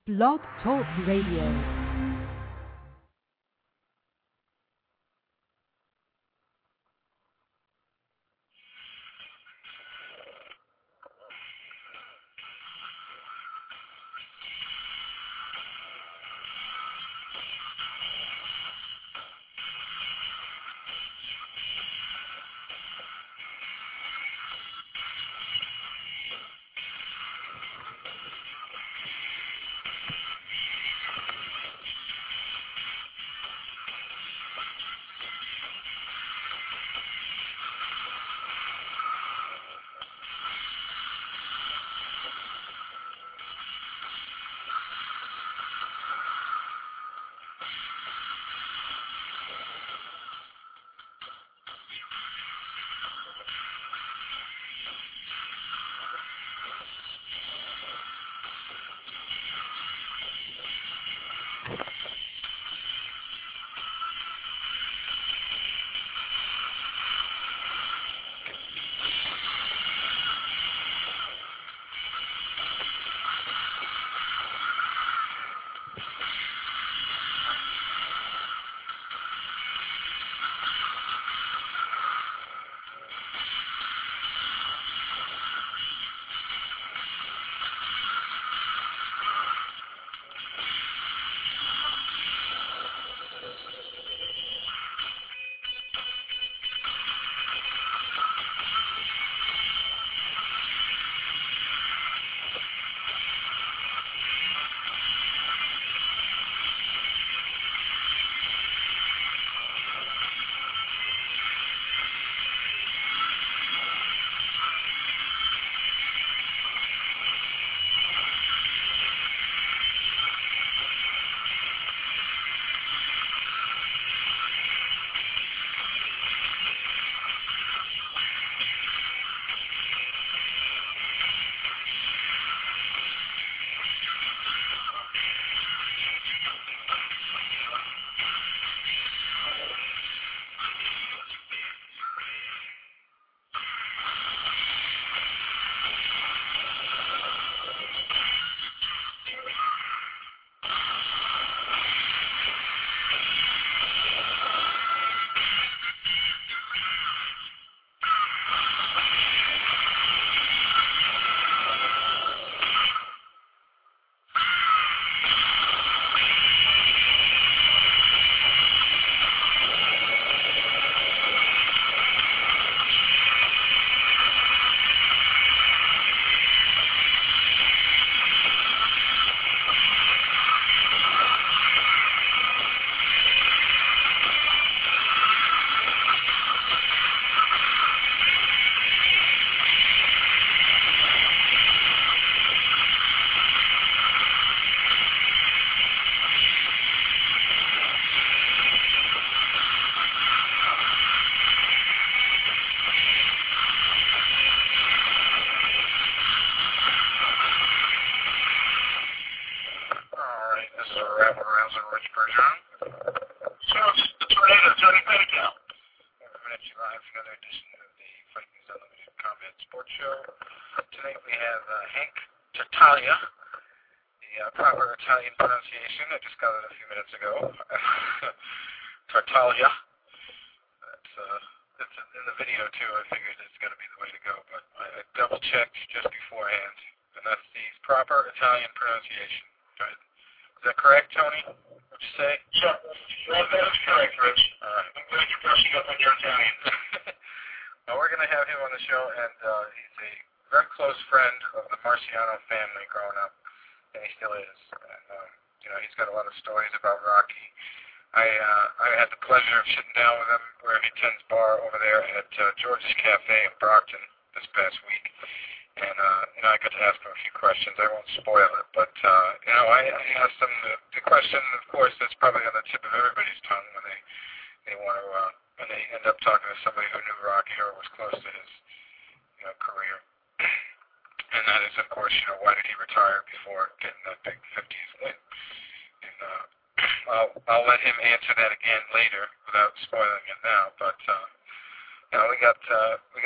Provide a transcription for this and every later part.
Blog Talk Radio.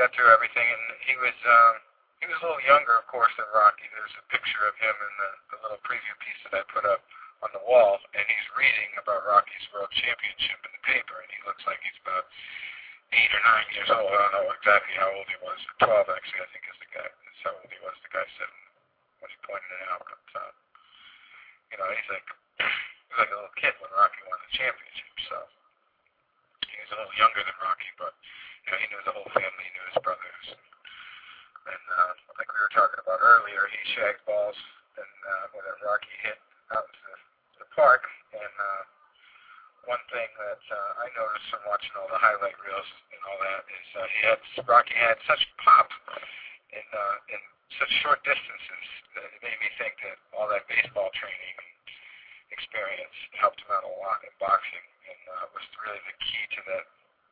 He was a little younger, of course, than Rocky. There's a picture of him in the little little preview piece that I put up on the wall, and he's reading about Rocky's World Championship in the paper, and he looks like he's about 8 or 9 years old. I don't know exactly how old he was. 12, actually, I think is how old he was. The guy said when he pointed it out. But he's like a little kid when Rocky won the championship. So he was a little younger than Rocky, but he knew the whole family, he knew his brothers, and like we were talking about earlier, he shagged balls and when Rocky hit out into the park. And one thing that I noticed from watching all the highlight reels and all that is Rocky had such pop in such short distances that it made me think that all that baseball training and experience helped him out a lot in boxing, and was really the key to that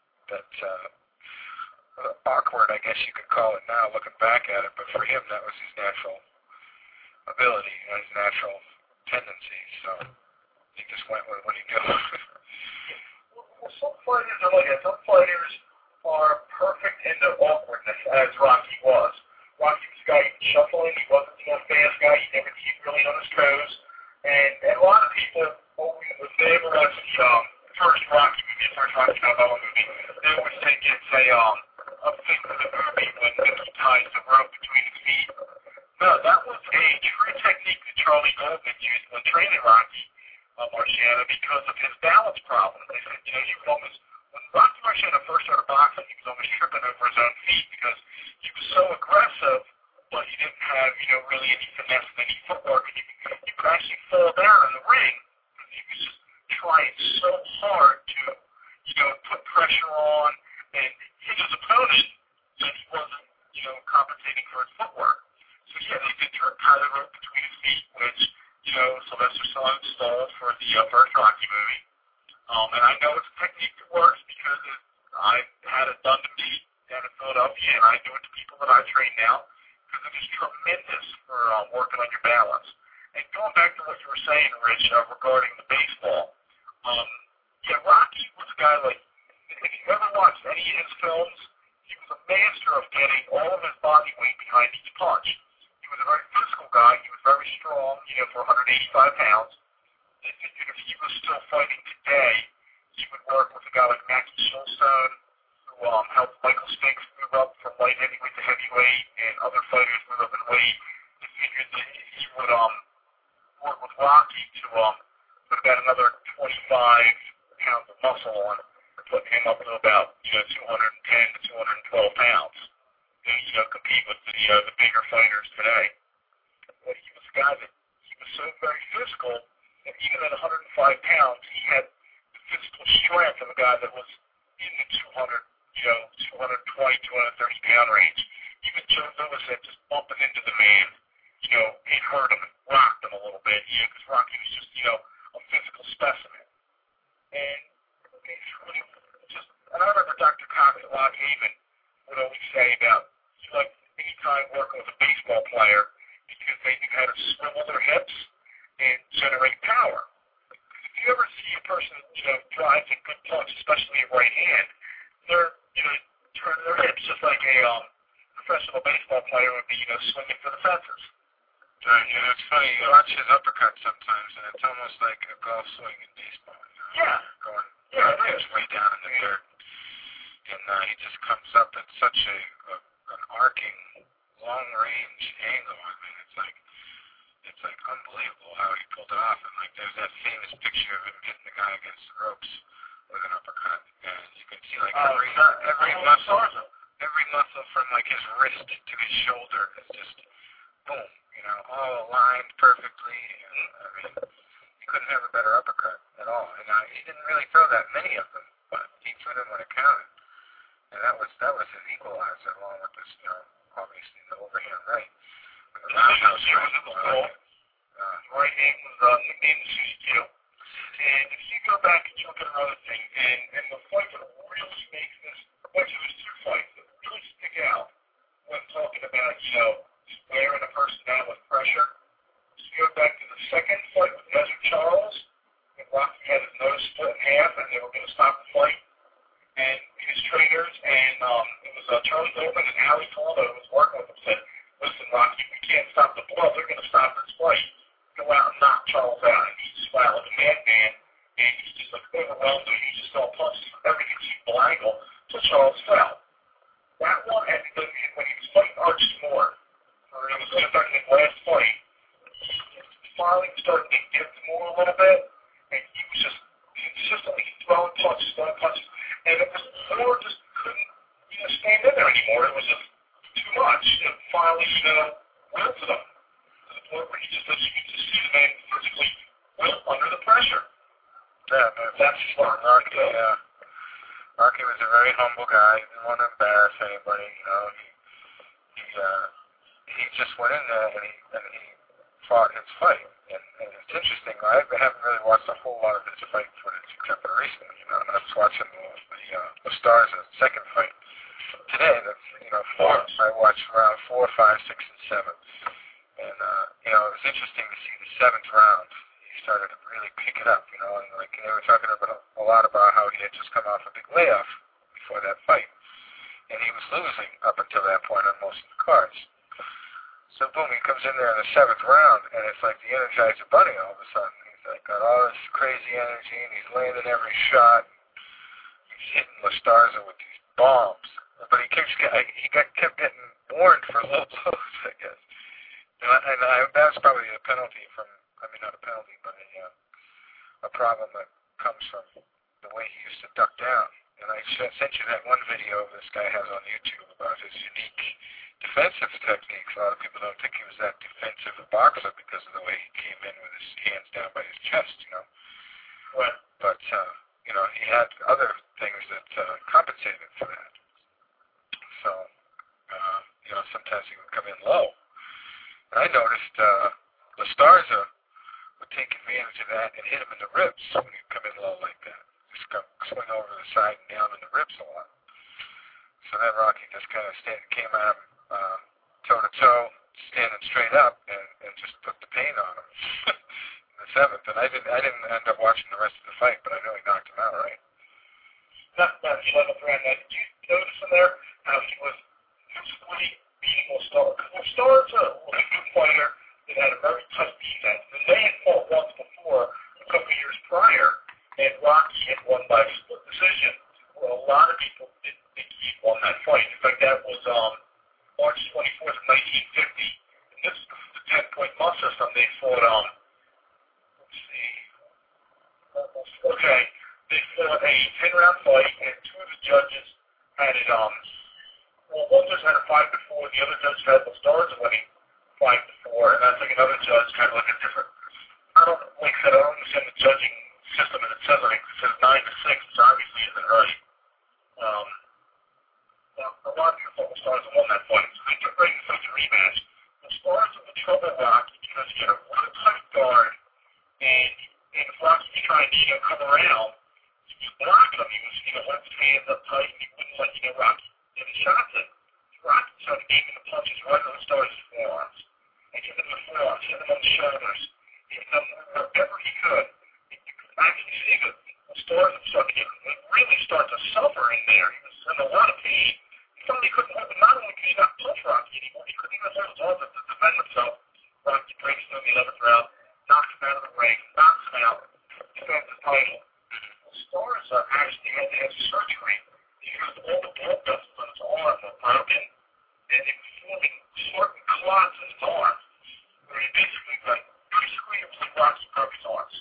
awkward, I guess you could call it now, looking back at it, but for him that was his natural ability, his natural tendency, so he just went with what he knew. Well, some fighters are like that. Some fighters are perfect in their awkwardness, as Rocky was. Rocky was a guy who was shuffling, he wasn't a fast guy, he never keep really on his toes, and a lot of people, when they ever watch the first Rocky movie, the first Rocky Balboa movie, they always think it's a thing of the movie when he ties the rope between his feet. No, that was a true technique that Charlie Goldman used when training Rocky Marciano because of his balance problem. They said, he would almost, when Rocky Marciano first started boxing, he was almost tripping over his own feet because he was so aggressive, but he didn't have, really any finesse and any footwork, and you could actually fall down in the ring because he was just trying so hard to, put pressure on and hit his opponent that he wasn't, compensating for his footwork. So yeah, they did tie the rope between his feet, which, Sylvester Stallone stole for the first Rocky movie. And I know it's a technique that works because I had it done to me down in Philadelphia, and I do it to people that I train now because it is tremendous for working on your balance. And going back to what you were saying, Rich, regarding the baseball, Rocky was a guy like, if you ever watched any of his films, he was a master of getting all of his body weight behind each punch. He was a very physical guy. He was very strong, for 185 pounds. They figured if he was still fighting today, he would work with a guy like Mackie Shilstone, who helped Michael Spinks move up from light heavyweight to heavyweight, and other fighters move up in weight. They figured that he would work with Rocky to put about another 25 pounds of muscle on, putting him up to about 210 to 212 pounds. And, compete with the bigger fighters today. But he was a guy that he was so very physical that even at 105 pounds, he had the physical strength of a guy that was in the 220, 230 pound range. Even Joe Louis said just bumping into the man, it hurt him and rocked him a little bit, because Rocky was just, a physical specimen. And I remember Dr. Cox at Lock Haven would always say about, any time working with a baseball player because they knew how to swivel their hips and generate power. If you ever see a person, drives a good punch, especially a right hand, they're, turning their hips just like a professional baseball player would be, swinging for the fences. Right, it's funny, you watch his uppercut sometimes, and it's almost like a golf swing in baseball. Going way down in the dirt. And he just comes up at such an arcing, long-range angle. I mean, it's like unbelievable how he pulled it off. And there's that famous picture of him hitting the guy against the ropes with an uppercut, and you can see every muscle from his wrist to his shoulder is just boom, all aligned perfectly. And, he couldn't have a better uppercut at all. And he didn't really throw that many of them, but he threw them when it counted. And that was his equalizer, along with this, obviously the overhand right. And the roundhouse right. Right hand was nicknamed Susie. And if you go back and you look at another thing, and the fight that really makes this, actually there's two fights that really stick out when talking about, wearing a person down with pressure. So you go back to the second fight with Desert Charles, when Rocky had his nose split in half and they were going to stop the fight. And his trainers, and it was Charlie Goldman and Howie Faldo who was working with him, said, listen, Rocky, we can't stop the blood. They're going to stop this fight. Go out Charles out, and he's just out like a madman, and he's just like overwhelmed, and he's just all punches everything to angle, so Charles fell. That one, and then when he was fighting Archie Moore, or it was in fact his last fight, finally started to get to Moore a little bit, and he was just consistently throwing punches, and it was Moore just couldn't, stand in there anymore. It was just too much. And finally, wilted him to the point where you could just see the man physically wilt under the pressure. Yeah, that's smart. Rocky was a very humble guy. He didn't want to embarrass anybody. He just went in there and he fought his fight. And it's interesting. I haven't really watched a whole lot of his fight footage except for recently. And I was watching the Stars' second fight today. That's I watched round 4, 5, 6, and 7. And it was interesting to see the 7th round. He started to really pick it up. And they were talking about a lot about how he had just come off a big layoff before that fight, and he was losing up until that point on most of the cards. So boom, he comes in there in the 7th round, and it's like the Energizer Bunny all of a sudden. He's like got all this crazy energy, and he's landing every shot. He's hitting Lastarza with these bombs, but he kept getting warned for low blows, I guess. And that was probably a penalty from, not a penalty, but a problem that comes from the way he used to duck down. And I sent you that one video this guy has on YouTube about his unique defensive techniques. A lot of people don't think he was that defensive a boxer because of the way he came in with his hands down by his chest, Right. But, he had other things that compensated for that. So, sometimes he would come in low. And I noticed Lastarza would take advantage of that and hit him in the ribs when he'd come in low like that. Just swing over to the side and down in the ribs a lot. So then Rocky just kind of came at him toe-to-toe, standing straight up, and just put the pain on him in the 7th. And I didn't end up watching the rest of the fight, but I know he knocked him out, right? Not the 11th round. Now, did you notice in there how he was physically beating Lastarza? Lastarza was a good fighter that had a very tough defense. And they had fought once before, a couple of years prior, and Rocky had won by split decision. Well, a lot of people didn't think he won that fight. In fact, that was March 24th of 1950. And this is the 10-point must system. They fought, let's see. Okay. They fought a 10-round fight, and 2 of the judges had it, one judge had it 5-4, the other judge had Lastarza winning 5-4, and that's like another judge kind of like a different, I don't understand the judging system, and it says 9-6, which obviously isn't right. A lot of people thought Lastarza won that fight, so they took right into the rematch. Lastarza would trouble Rocky because he had a really tight guard, and if Rocky was trying to, come around, he was blocking him. He was, holding his hands up tight, and he wouldn't let, Rocky get his shots in. Rocky started aiming the punches right on Lastarza's forearms, and hit him in the forearms, hit him on the shoulders, hit him wherever he could. You could actually see that Lastarza started to really start to suffer in there. He was in a lot of pain. He thought he couldn't hold him. Not only could he not punch Rocky anymore, he couldn't even hold his arms up to defend himself. Rocky breaks through in the 11th round, knocks him out of the ring, knocks him out, defends the title. Lastarza actually had to have surgery because all the blood vessels on his arm were broken, and it was forming certain clots in his arm, where he basically it was like Rocky broke his arms.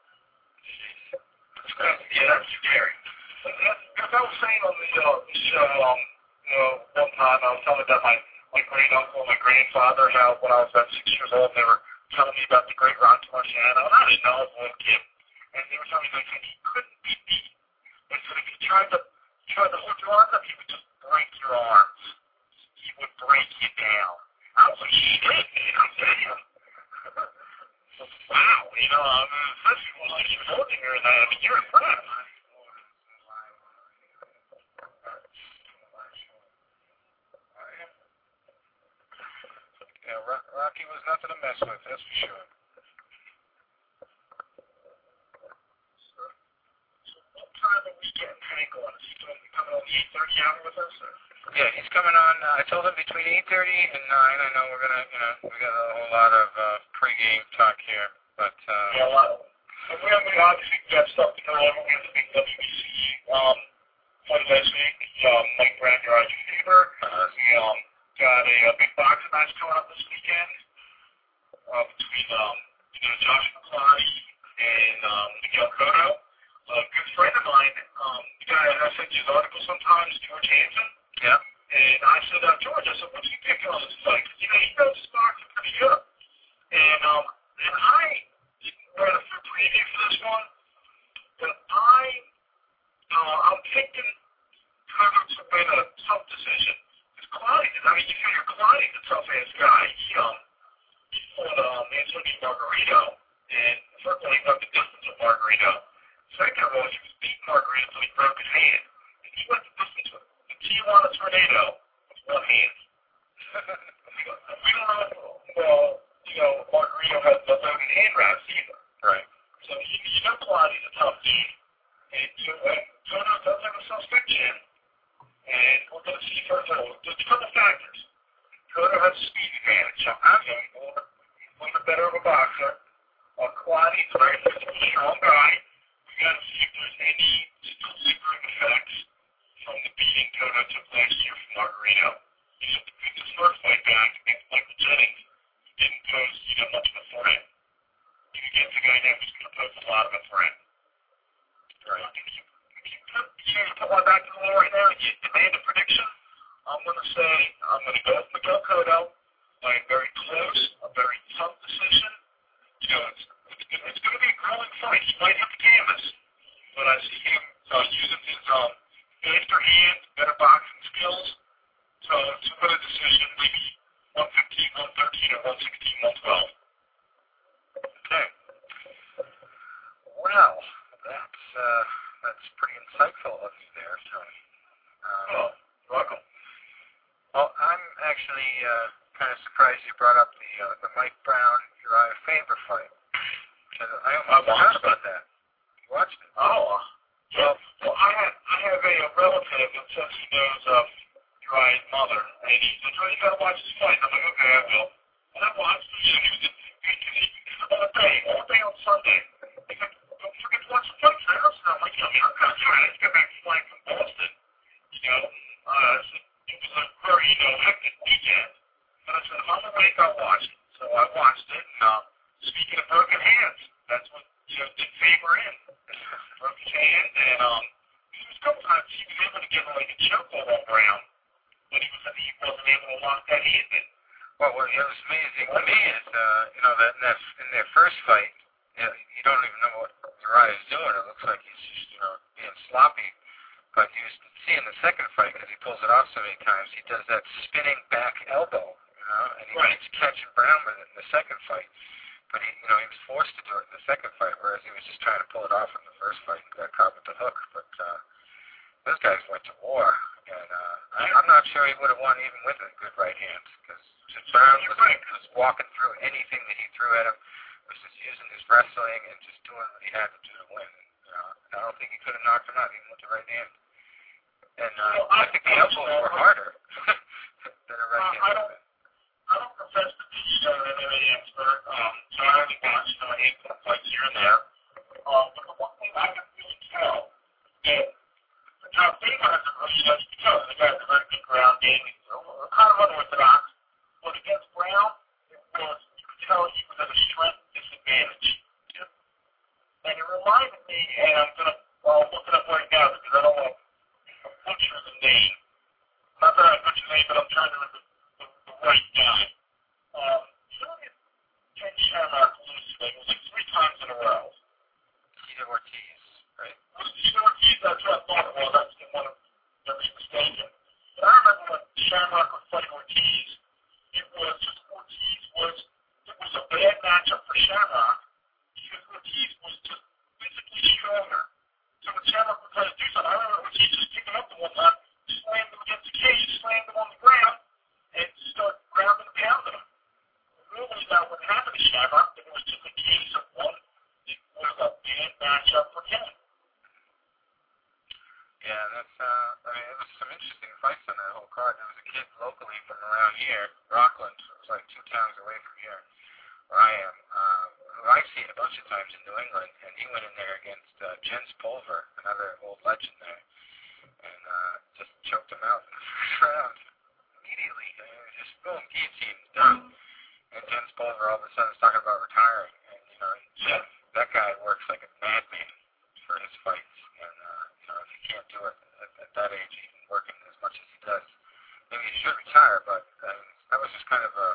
That's scary. As I was saying on the show, one time I was telling about my great uncle and my grandfather, how when I was about 6 years old, they were telling me about the great Rocky Marciano, and I didn't know, I was a little kid. And they were telling me that he couldn't be beat. They said if he tried to hold your arms up, he would just break your arms. He would break you down. I was like, shit, man, damn. Wow, especially when he was holding her in that, you're impressed. Yeah, Rocky was nothing to mess with, that's for sure. Time of weekend Hank on? Is he going to be coming on the 8:30 hour with us? Or? Yeah, he's coming on. I told him between 8:30 and 9. I know we're gonna, we got a whole lot of pregame talk here. But we obviously got stuff to go over. We have the big WBC fight last week. Mike Brown, your IG Fever. We got a big boxing match coming up this weekend between Josh McCloskey and Miguel Cotto. A good friend of mine, the guy I send you his article sometimes, George Hansen. yeah. And I said, George, I said, what do you think on this fight? Because, he knows his boxing pretty good. And I didn't write a full preview for this one, but I'm thinking Cotto to win a tough decision. Because you figure Clottey's a tough-ass guy. He fought Antonio Margarito, and first of all, he got the distance of Margarito. Second of all, he was beating Margarito until he broke his hand. And he went the distance with the Tijuana Tornado with one hand. We don't know, Margarito has the loaded hand wraps either. Right. So Clottey's a tough dude. And Cotto does have a suspect chin. And we're going to see first of all, there's a couple factors. Cotto has a speed advantage. He's a little bit better of a boxer. Clottey's a very physically strong guy. We got to see if there's any still lingering effects from the beating Cotto took last year from Margarito. He's a this first fight back against Michael Jennings. He didn't pose much of a threat. He's against a guy now who's going to pose a lot of a threat. Right. If you put one back to the wall right now and you demand a prediction, I'm going to go with Miguel Cotto by a very close, a very tough decision. It's going to be a grueling fight. He might have the canvas, but I see him using his faster hands, better boxing skills to win a decision, maybe 115, 113, or 116, 112. Okay. Well, that's pretty insightful of you there, Tony. You're welcome. Well, I'm actually kind of surprised you brought up the Mike Brown Uriah Faber fight. I almost forgot about that. You watched it? Oh, yeah. Well, I have a relative that says he knows Uriah's mother, and he said, "You gotta watch this fight." I'm like, "Okay, I will." And I watched it. He was all day on Sunday. He said, "Don't forget to watch the fight." And I'm like, I'm kind of trying to get back flying from Boston. It was a very hectic weekend. And I said, if I'm awake, I'll watch it. So I watched it. And speaking of broken hands, that's what did Faber in. Broke his hand, and there was a couple times he was able to get like a chokehold on Brown, but he wasn't able to lock that hand in. Well, what was amazing to me is, that in their first fight, you don't even know what Uriah's doing. It looks like he's just, being sloppy. But you see in the second fight, because he pulls it off so many times, he does that spinning back elbow, and he keeps catching Brown with it in the second fight. But he was forced to do it in the second fight, whereas he was just trying to pull it off in the first fight and got caught with the hook. But those guys went to war, and I'm not sure he would have won even with a good right hand, because Brown was walking through anything that he threw at him, was just using his wrestling and just doing what he had to do to win. I don't think he could have knocked him out even with the right hand. And I think the elbows were harder than a right hand. I don't profess to be an MMA expert, so I only watch a handful of fights here and there. But the one thing I can really tell that Faber has you can tell the guy has a very good ground game. He's kind of unorthodox. But against Brown, you could tell he was at a strength disadvantage. And it reminded me, and I'm going to look it up right now because I don't want to butcher the name. Not that I butcher the name, but I'm trying to remember the right guy. You know that Ken Shamrock lose today? It was like 3 times in a row. Tito Ortiz, right? Tito Ortiz, that's what I thought it was. That's the one that was mistaken. But I remember when Shamrock was fighting Ortiz, it was a bad matchup for Shamrock because Ortiz was just physically stronger. So when Shamrock would try to do something, I remember Ortiz just picking up the one time, slammed him against the cage, slammed him on the ground, and started grounding and pounding him. Really, that what happened to Shamrock, it was just a case of one. It was a bad matchup for him. Yeah, that's, it was some interesting fights on that whole card. There was a kid locally from around here, Rockland. It was like 2 towns away from here, where I am, who I see times in New England, and he went in there against Jens Pulver, another old legend there, and just choked him out in the first round immediately. I mean, just boom, guillotine, done. And Jens Pulver all of a sudden is talking about retiring, and that guy works like a madman for his fights, and if he can't do it at that age, even working as much as he does, maybe he should retire. But that was just kind of a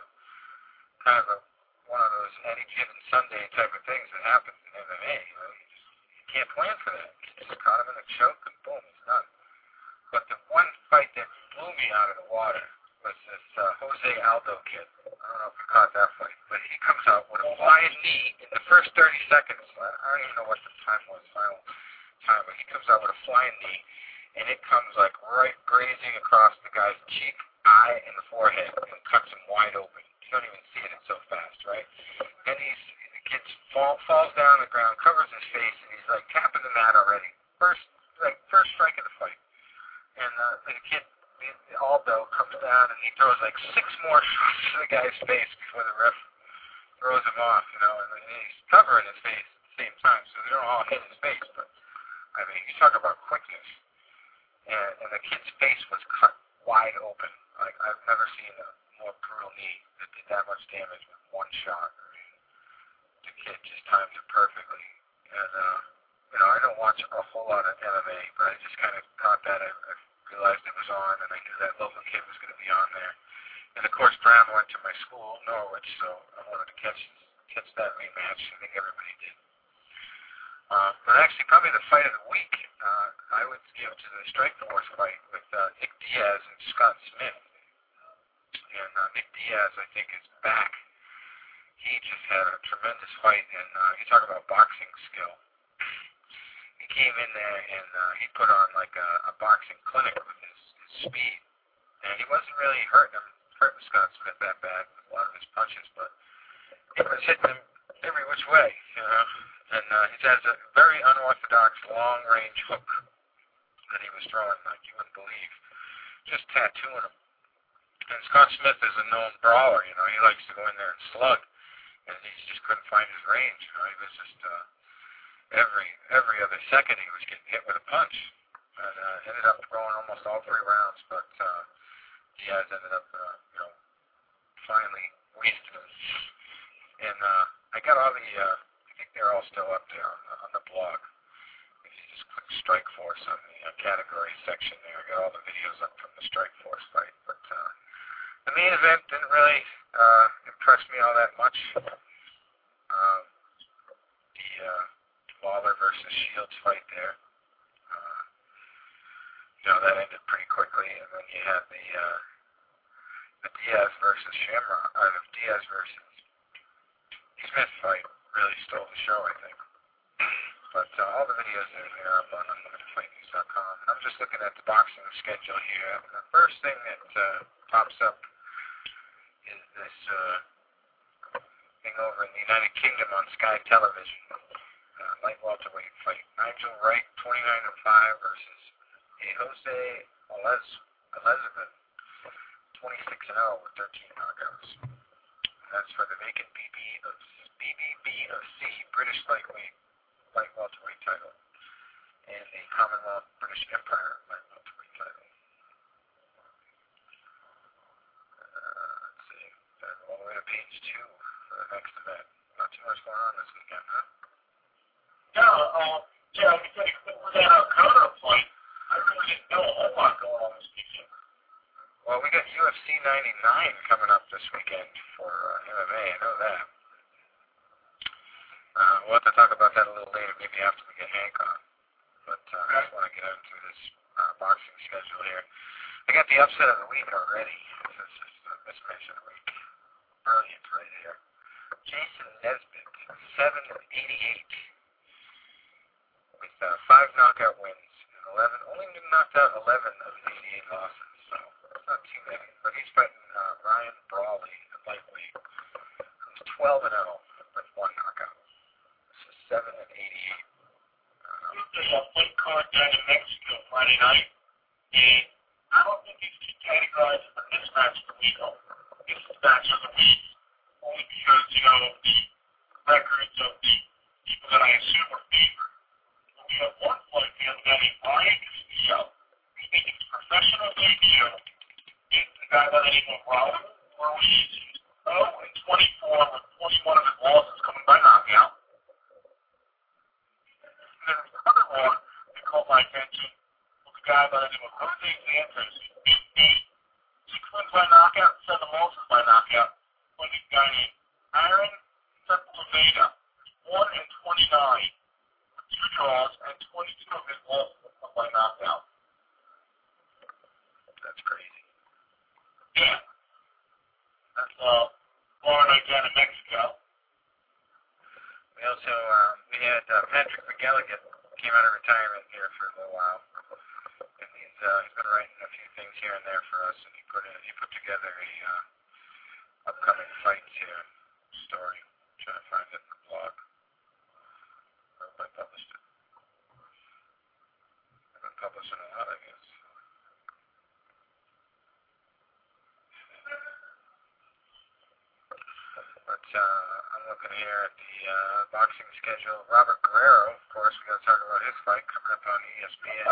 one of those any given Sunday type of things that happens in MMA. You can't plan for that. You just caught him in a choke, and boom, he's done. But the one fight that blew me out of the water was this Jose Aldo kid. I don't know if you caught that fight, but he comes out with a flying knee in the first 30 seconds. I don't even know what the time was, final time, but he comes out with a flying knee, and it comes like right grazing across the guy's cheek, eye, and the forehead, and cuts him wide open. You don't even see it, it's so fast, right? And the kid falls down on the ground, covers his face, and he's like tapping the mat already. First strike of the fight. And the kid, Aldo, comes down and he throws like 6 more shots to the guy's face before the ref throws him off, and he's covering his face at the same time, so they don't all hit his face, but I mean, you talk about quickness. And the kid's face was cut wide open. Like, I've never seen a more brutal knee that did that much damage with one shot. I mean, the kid just timed it perfectly. And, I don't watch a whole lot of MMA, but I just kind of caught that. I realized it was on, and I knew that local kid was going to be on there. And, of course, Brown went to my school, Norwich, so I wanted to catch that rematch. I think everybody did. But actually, probably the fight of the week, I would give to the Strikeforce fight with Nick Diaz and Scott Smith. And Nick Diaz, I think, is back. He just had a tremendous fight, and you talk about boxing skill. He came in there, and he put on like a boxing clinic with his speed. And he wasn't really hurting Scott Smith that bad with a lot of his punches, but he was hitting him every which way, And he has a very unorthodox long-range hook that he was throwing like you wouldn't believe, just tattooing him. And Scott Smith is a known brawler, he likes to go in there and slug, and he just couldn't find his range. He was just every other second he was getting hit with a punch, and ended up throwing almost all 3 rounds, but Diaz ended up, finally wasting him. And I got all the, I think they're all still up there on the blog. If you just click Strikeforce on the category section there, I got all the videos up from the Strikeforce fight. But the main event didn't really impress me all that much. The Lawler versus Shields fight there, that ended pretty quickly, and then you had the Diaz versus Shamrock, the Diaz versus Smith fight really stole the show, I think. But all the videos are up on UnlimitedFightNews.com, and I'm just looking at the boxing schedule here. The first thing that pops up is this thing over in the United Kingdom on Sky Television. Light welterweight fight. Nigel Wright, 29-5 versus Jose Elizabeth, 26-0 with 13 knockouts. And that's for the vacant BBB of C, British light welterweight title, and a Commonwealth British Empire light welterweight title. Let's see, all the way to page 2 for the next event. Not too much going on this weekend, huh? Yeah, with that counterpoint, I really didn't know a whole lot going on this weekend. Well, we got UFC 99 coming up this weekend for MMA, I know that. We'll have to talk about that a little later, maybe after we get Hank on. But I just want to get into this boxing schedule here. I got the upset of the week already. This is the mismatch of the week. Brilliant right here. Jason Nesbitt, 7-88. With 5 knockout wins and 11, only knocked out 11 of the 88 losses, so that's not too many. But he's fighting Ryan Brawley, a lightweight, who's 12-0 with 1 knockout. So 7-88. There's a fight card down in Mexico Friday night, and I don't think these two categorized as a mismatch of the week. This is match of the week only because, the records of the people that I assume are favored. But we have one fight, we have a guy named Brian Castillo. He's making his professional debut against the guy by the name of Raul Ruiz. He's 0-24 with 41 of his losses coming by knockout. And then the other one that caught my attention was a guy by the name of Jose Santos. He's 6 wins by knockout, 7 losses by knockout. With a guy named Aaron Sepulveda, 1-29 with 2 draws, and 22 of his losses come by knockout. That's crazy. Yeah. That's Florida down in Mexico. We also we had Patrick McGilligan came out of retirement here for a little while, and he's been writing a few things here and there for us, and he put together a upcoming fights here story. I'm trying to find it in the blog. I hope I published it. I've been publishing a lot, I guess. But I'm looking here at the boxing schedule. Robert Guerrero, of course, we got to talk about his fight coming up on ESPN.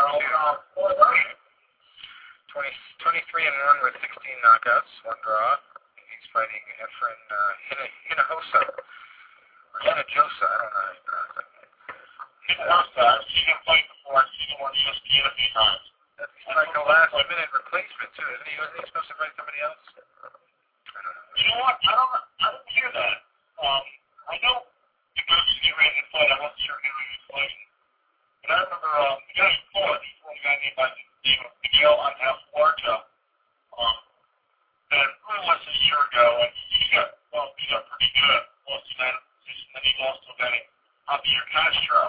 23-1 with 16 knockouts, 1 draw. He's fighting Efren Hinojosa. Or Hinojosa, I don't know how you pronounce it. Hinojosa, I've seen him fight before. I've seen him on ESPN a few times. That's like a last-minute replacement, too, isn't he? Wasn't he supposed to fight somebody else? I don't know. You know what? I don't hear that. I know the guy who get ready to fight. I wasn't sure who he was fighting. But I remember the guy who fought, he fought a guy named by the name of Miguel Angel Huerta. That really was a year ago, and he got pretty good. Lost to that position, then he lost to a guy named Javier Castro.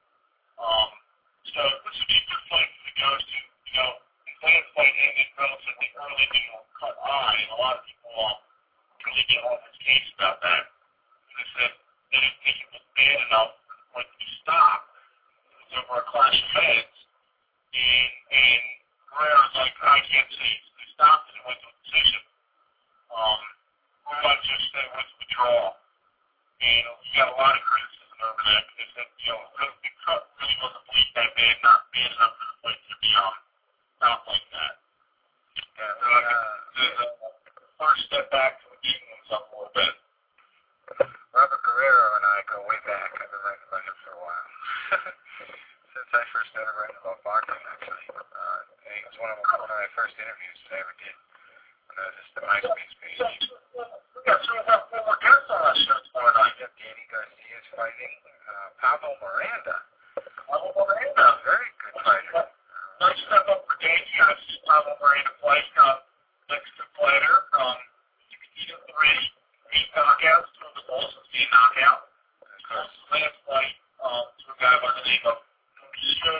So this would be a good fight if it goes to, his last fight ended relatively early due to a cut eye, and a lot of people really get on his case about that. And they said they didn't think it was bad enough for the fight to be stopped. It was over a clash of heads, and Guerrero's like, I can't say they stopped it, it went to a decision. Guerrero just said it went to a draw. And he got a lot of criticism over that because they said, the cut really wasn't bleed that bad, not bad enough for the fight to be not like that. Yeah, the first step back to the game was up a little bit. Robert Guerrero and I go way back. I've been writing about him for a while. Since I first started writing about boxing, actually. He was one of my first interviews that I ever did. When I was just the MySpace page. We got some of our former guests on our show tomorrow night. Yep, Danny Garcia's fighting Pablo Miranda. Pablo Miranda. Very good fighter. Nice step up for Danny. I've seen Pablo Miranda play. Mexican fighter. 16-3, 8 knockouts, 2 of his losses being knockout. His last fight to a guy by the name of Mauricio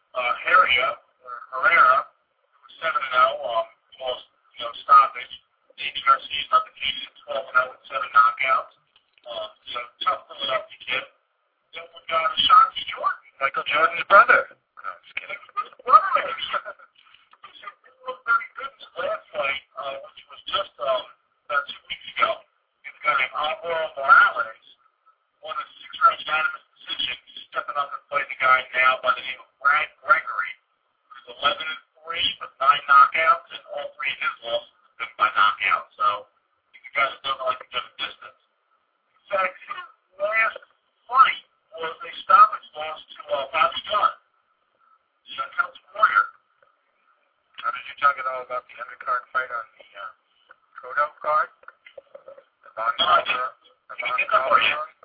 Herrera, who was 7-0, lost, stoppage. Danny Garcia is undefeated, 12-0 with 7 knockouts. So tough Philadelphia kid. Then we got Ashanti Jordan. Michael Jordan's brother. No, I'm just kidding. His brother is. He looked very good in his last fight, which was just about 2 weeks ago. This guy named Alvaro Morales won a 6-round unanimous decision. He's stepping up and fighting a guy now by the name of Brad Gregory, who's 11-3 with 9 knockouts, and all 3 of his losses have been by knockout. So he's a guy that doesn't like to go the distance. In fact, his last fight was a stoppage loss to Bobby Gunn, the Celtic Warrior. How did you talk at all about the undercard fight on the Cotto card? The Von Calderon? We can talk about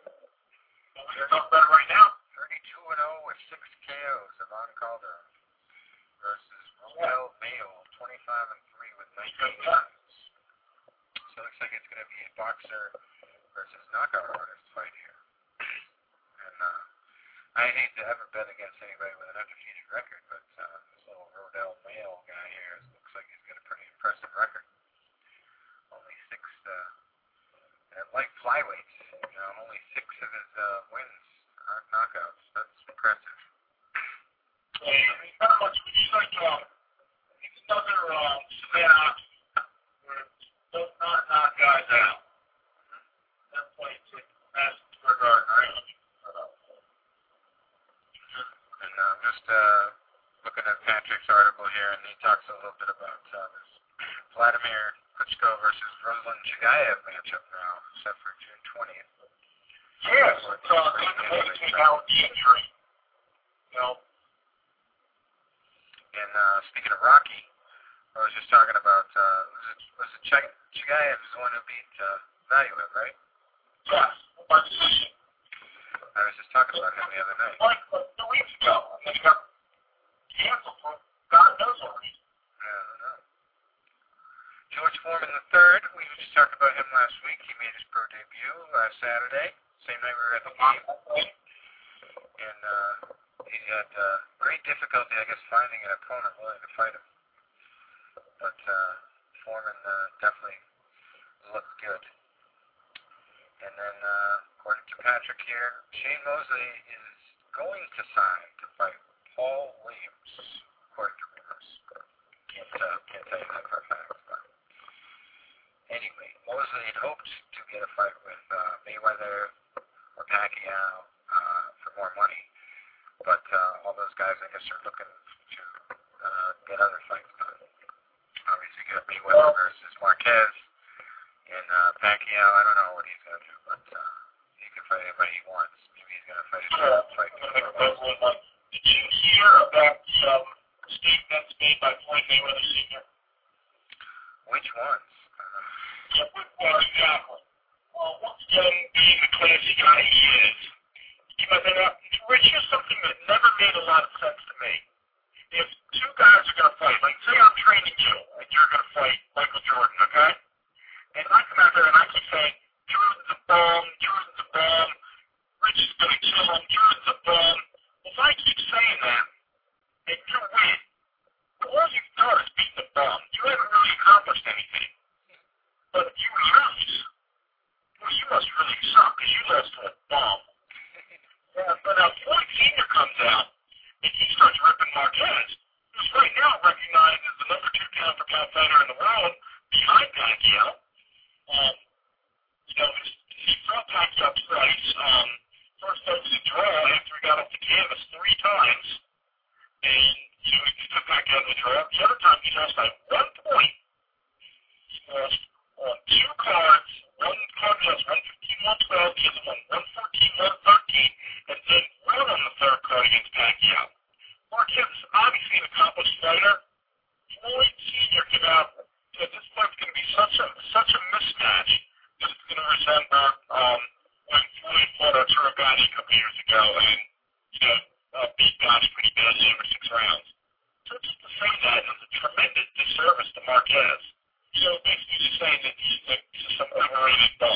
it right now. 32-0 with 6 KOs of Von Calderon versus Raul Mayo, 25-3 with 19 wins. So it looks like it's going to be a boxer versus knockout artist fight here. And I hate to ever bet against anybody with an undefeated record, but this little Rodell Mayo guy here looks like he's got a pretty impressive record. Only 6, like flyweights, only 6 of his wins aren't knockouts. That's impressive. He's not much, he's like, he's another Savannah where he does not knock guys out. That fight to Madison Square Garden, right? just looking at Patrick's article here, and he talks a little bit about this Vladimir Klitschko versus Ruslan Chagayev matchup now, set for June 20th. Yes, it's good to take out the injury. You know. And speaking of Rocky, I was just talking about, was it Chagayev is the one who beat Valuev, right? Yes, by decision. I was just talking about him the other night. Like 2 weeks ago, and then he got canceled for God knows what reason. I don't know. George Foreman III, we just talked about him last week. He made his pro debut last Saturday, same night we were at the game. And he had great difficulty, I guess, finding an opponent willing to fight him. But Foreman definitely looked good. And then, according to Patrick here, Shane Mosley is going to sign to fight Paul Williams, according to rumors. Can't tell you that for a fact. But anyway, Mosley had hoped to get a fight with Mayweather or Pacquiao for more money. But all those guys, I guess, are looking to get other fights done. Obviously, you got Mayweather versus Marquez. And Pacquiao, I don't know what he's going to do, but he can fight anybody he wants. Maybe he's going to fight his fight. Did you hear about the statements made by Floyd Mayweather Sr.? Which ones? Well, exactly. Well, once again, being the classy guy he is, he might say, Rich, here's something that never made a lot of sense to me. If two guys are going to fight, like say I'm training you, and you're going to fight Michael Jordan, okay? And I come out there and I keep saying, Jordan's a bomb, Rich is going to kill him, Jordan's a bomb. If I keep saying that, and you win, all you've done is beat the bomb. You haven't really accomplished anything. But if you lose, well, you must really suck, because you lost to a bomb. But now Floyd Sr. comes out, and he starts ripping Marquez, who's right now recognized as the number 2 pound-for-pound fighter in the world, behind Pacquiao. He fought Pacquiao twice. First fight was a draw after he got off the canvas 3 times. And, he took Pacquiao in the draw. The other time he lost by 1 point. He lost on 2 cards. One card lost 115-112, the other one 114-113, and then won on the 3rd card against Pacquiao. Marquez is obviously an accomplished fighter. Floyd Sr. came out. This fight's going to be such a mismatch that it's going to resemble when Floyd fought Arturo Gatti a couple years ago and, beat Gatti pretty badly over 6 rounds. So just to say that is a tremendous disservice to Marquez. Basically just saying that he's some overrated bum.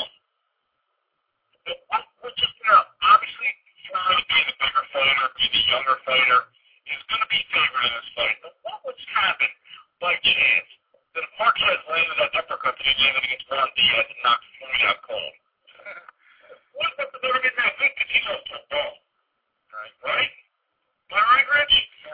But just, obviously, Floyd being the bigger fighter, being the younger fighter, is going to be favored in this fight. But what would happen by chance that if Marquez landed that uppercut that he landed against Juan Diaz and knocked Floyd out cold? What if the never get that good because he lost to a ball? Right? Am I right, Rich?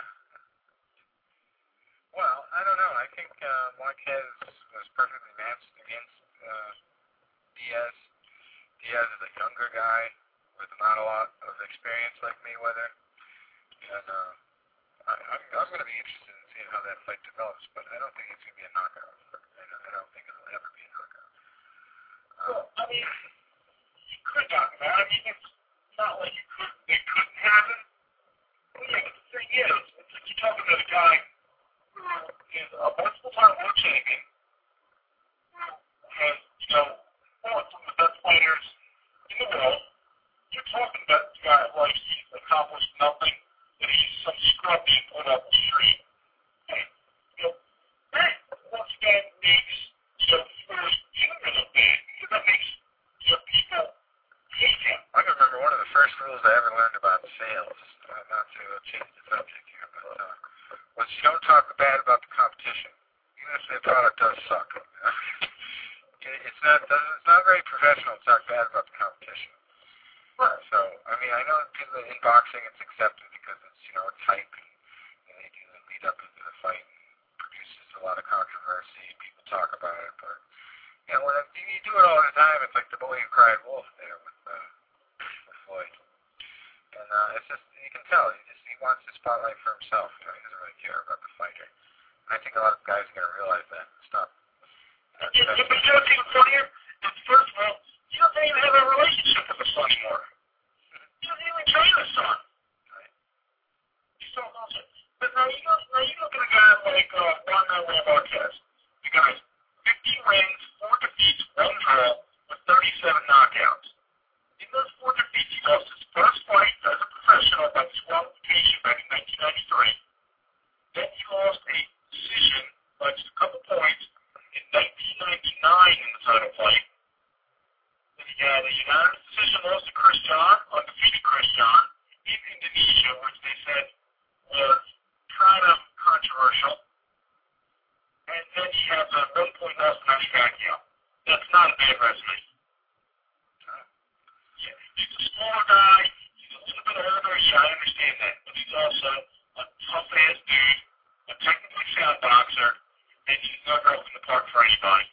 Well, I don't know. I think Marquez was perfectly matched against Diaz. Diaz is a younger guy with not a lot of experience like Mayweather. And I'm going to be interested in seeing how that fight develops, but I don't think it's going to be a knockout. I don't think it'll ever be a knockout. Well, I mean, you could knock him out. I mean, it's not like it couldn't happen. But yeah, but the thing is, it's like you're talking to a guy who is a multiple-time world champion, who has, fought some of the best fighters in the world. You're talking about a guy like he's accomplished nothing, that he's some scrub being put up the street. Hey, that once again makes, Floyd Jr. look bad, because that makes, people hate him. I can remember one of the first rules I ever learned about sales, not to change the subject here, but was you don't talk bad about the competition, even if their product does suck. It's not very professional to talk bad about the competition. Right. So, I mean, I know people in boxing it's accepted because it's, it's hype and they do the lead up into the fight and produces a lot of controversy. People talk about it, but, when you do it all the time, it's like the boy who cried wolf there with Floyd. And it's just, you can tell, he he wants the spotlight for himself. You know, he doesn't really care about the fighter. And I think a lot of guys are going to realize that. Stop. But you know what's even funnier? Is first of all, he doesn't even have a relationship with the son anymore. He doesn't even train the son. Right. He's so bullshit. But now you look at a guy like Juan Manuel Marquez. The guy's 15 wins, 4 defeats, 1 draw, with 37 knockouts. In those 4 defeats, he lost his first fight as a professional by disqualification back in 1993. Then he lost a decision by just a couple points in 1999 in the title fight. Then he got a unanimous decision loss to Chris John, undefeated Chris John, in Indonesia, which they said was kind of controversial. And then he has a 1-point loss to Manny Pacquiao. That's not a bad resume. Yeah, he's a smaller guy. He's a little bit older. Yeah, I understand that. But he's also a tough-ass dude, a technically sound boxer, and he's never up in the park for anybody.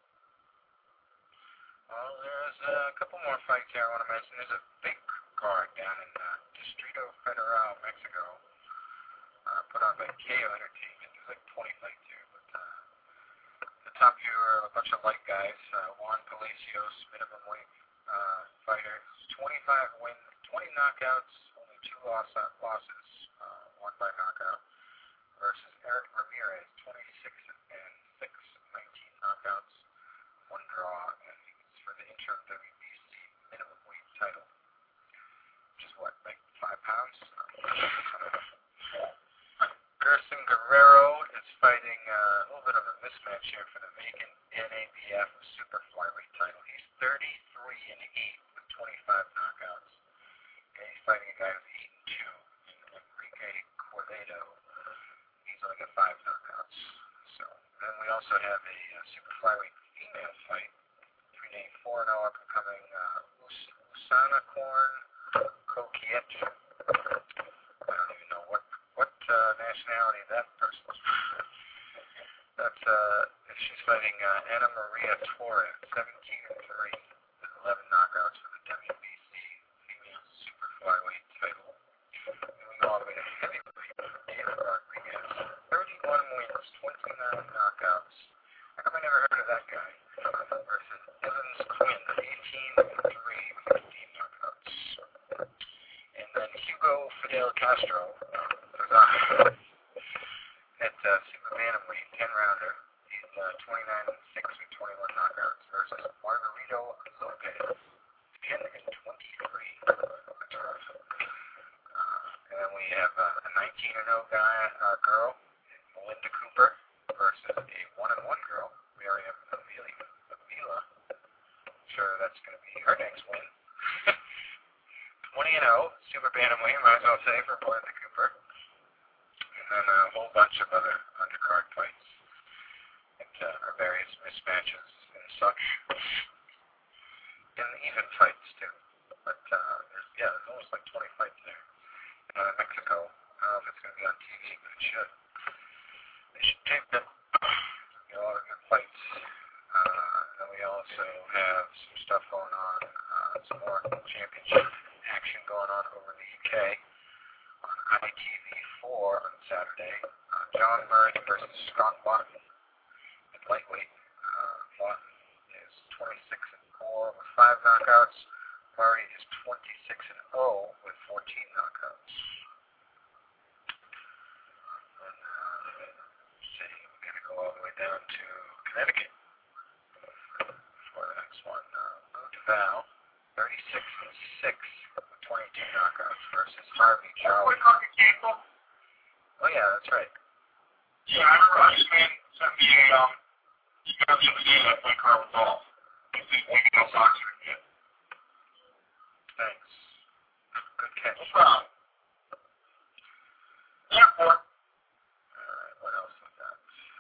Well, there's a couple more fights here I want to mention. There's a big card down in Distrito Federal, Mexico, put on by KO Entertainment. There's like 20 fights here, but the top few are a bunch of light guys. Juan Palacios, minimum weight fighter, 25 wins, 20 knockouts, only 2 losses, 1 by knockout, versus Eric Ramirez, 26-6, 19 knockouts, 1 draw, and it's for the interim WBC minimum weight title, which is what, like 5 pounds? Gerson Guerrero is fighting a little bit of a mismatch here for the vacant NABF super flyweight title. He's 33-8 with 25 knockouts, and he's fighting a guy who's 8-2, Enrique Corledo. He's only got 5 knockouts. So then we also have a super flyweight female fight between a 4-0 up-and-coming Usana Korn Kokiet. I don't even know what nationality that person is. That's she's fighting Ana Maria Torres, 17-3 with 11 knockouts for the WBC female super flyweight title. And we go all the way to heavyweight. David Rodriguez, 31 wins, 29 knockouts. How come I never heard of that guy? Versus Evans Quinn, 18-3 with 15 knockouts. And then Hugo Fidel Castro, at super bantamweight, 10-rounder. He's 29-6 with 21 knockouts versus Margarito Lopez, 10-23 with 12. And then we have a 19-0 girl, Melinda Cooper, versus a 1-1 girl, Miriam Avila. I'm sure that's going to be her next win. 20-0, super bantamweight, might as well say, for Melinda Cooper. And a whole bunch of other undercard fights and various mismatches and such. And even fights, too. But, there's almost like 20 fights there. In Mexico, I don't know if it's going to be on TV, but it should. They should tape it. Get a lot of good fights. And we also have some stuff going on, some more championship action going on over in the UK. On ITV4 on Saturday, John Murray versus Scott Lawton at lightweight. Lawton is 26-4 with 5 knockouts. Murray is 26-0 with 14 knockouts. And let's see, we're going to go all the way down to Connecticut for the next one. Lou Duval, 36-6. 22 knockouts versus Harvey Charlie. Oh yeah, that's right. Yeah, I remember Iceman sent me a email the other day that I played Carl Golf. He's a female boxer. Yeah. Thanks. Good catch. No problem. Therefore. Alright, what else we got?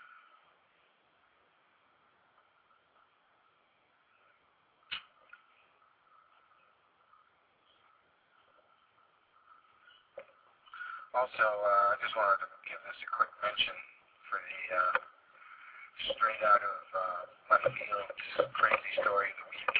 Also, I just wanted to give this a quick mention for the straight out of left field crazy story of the week.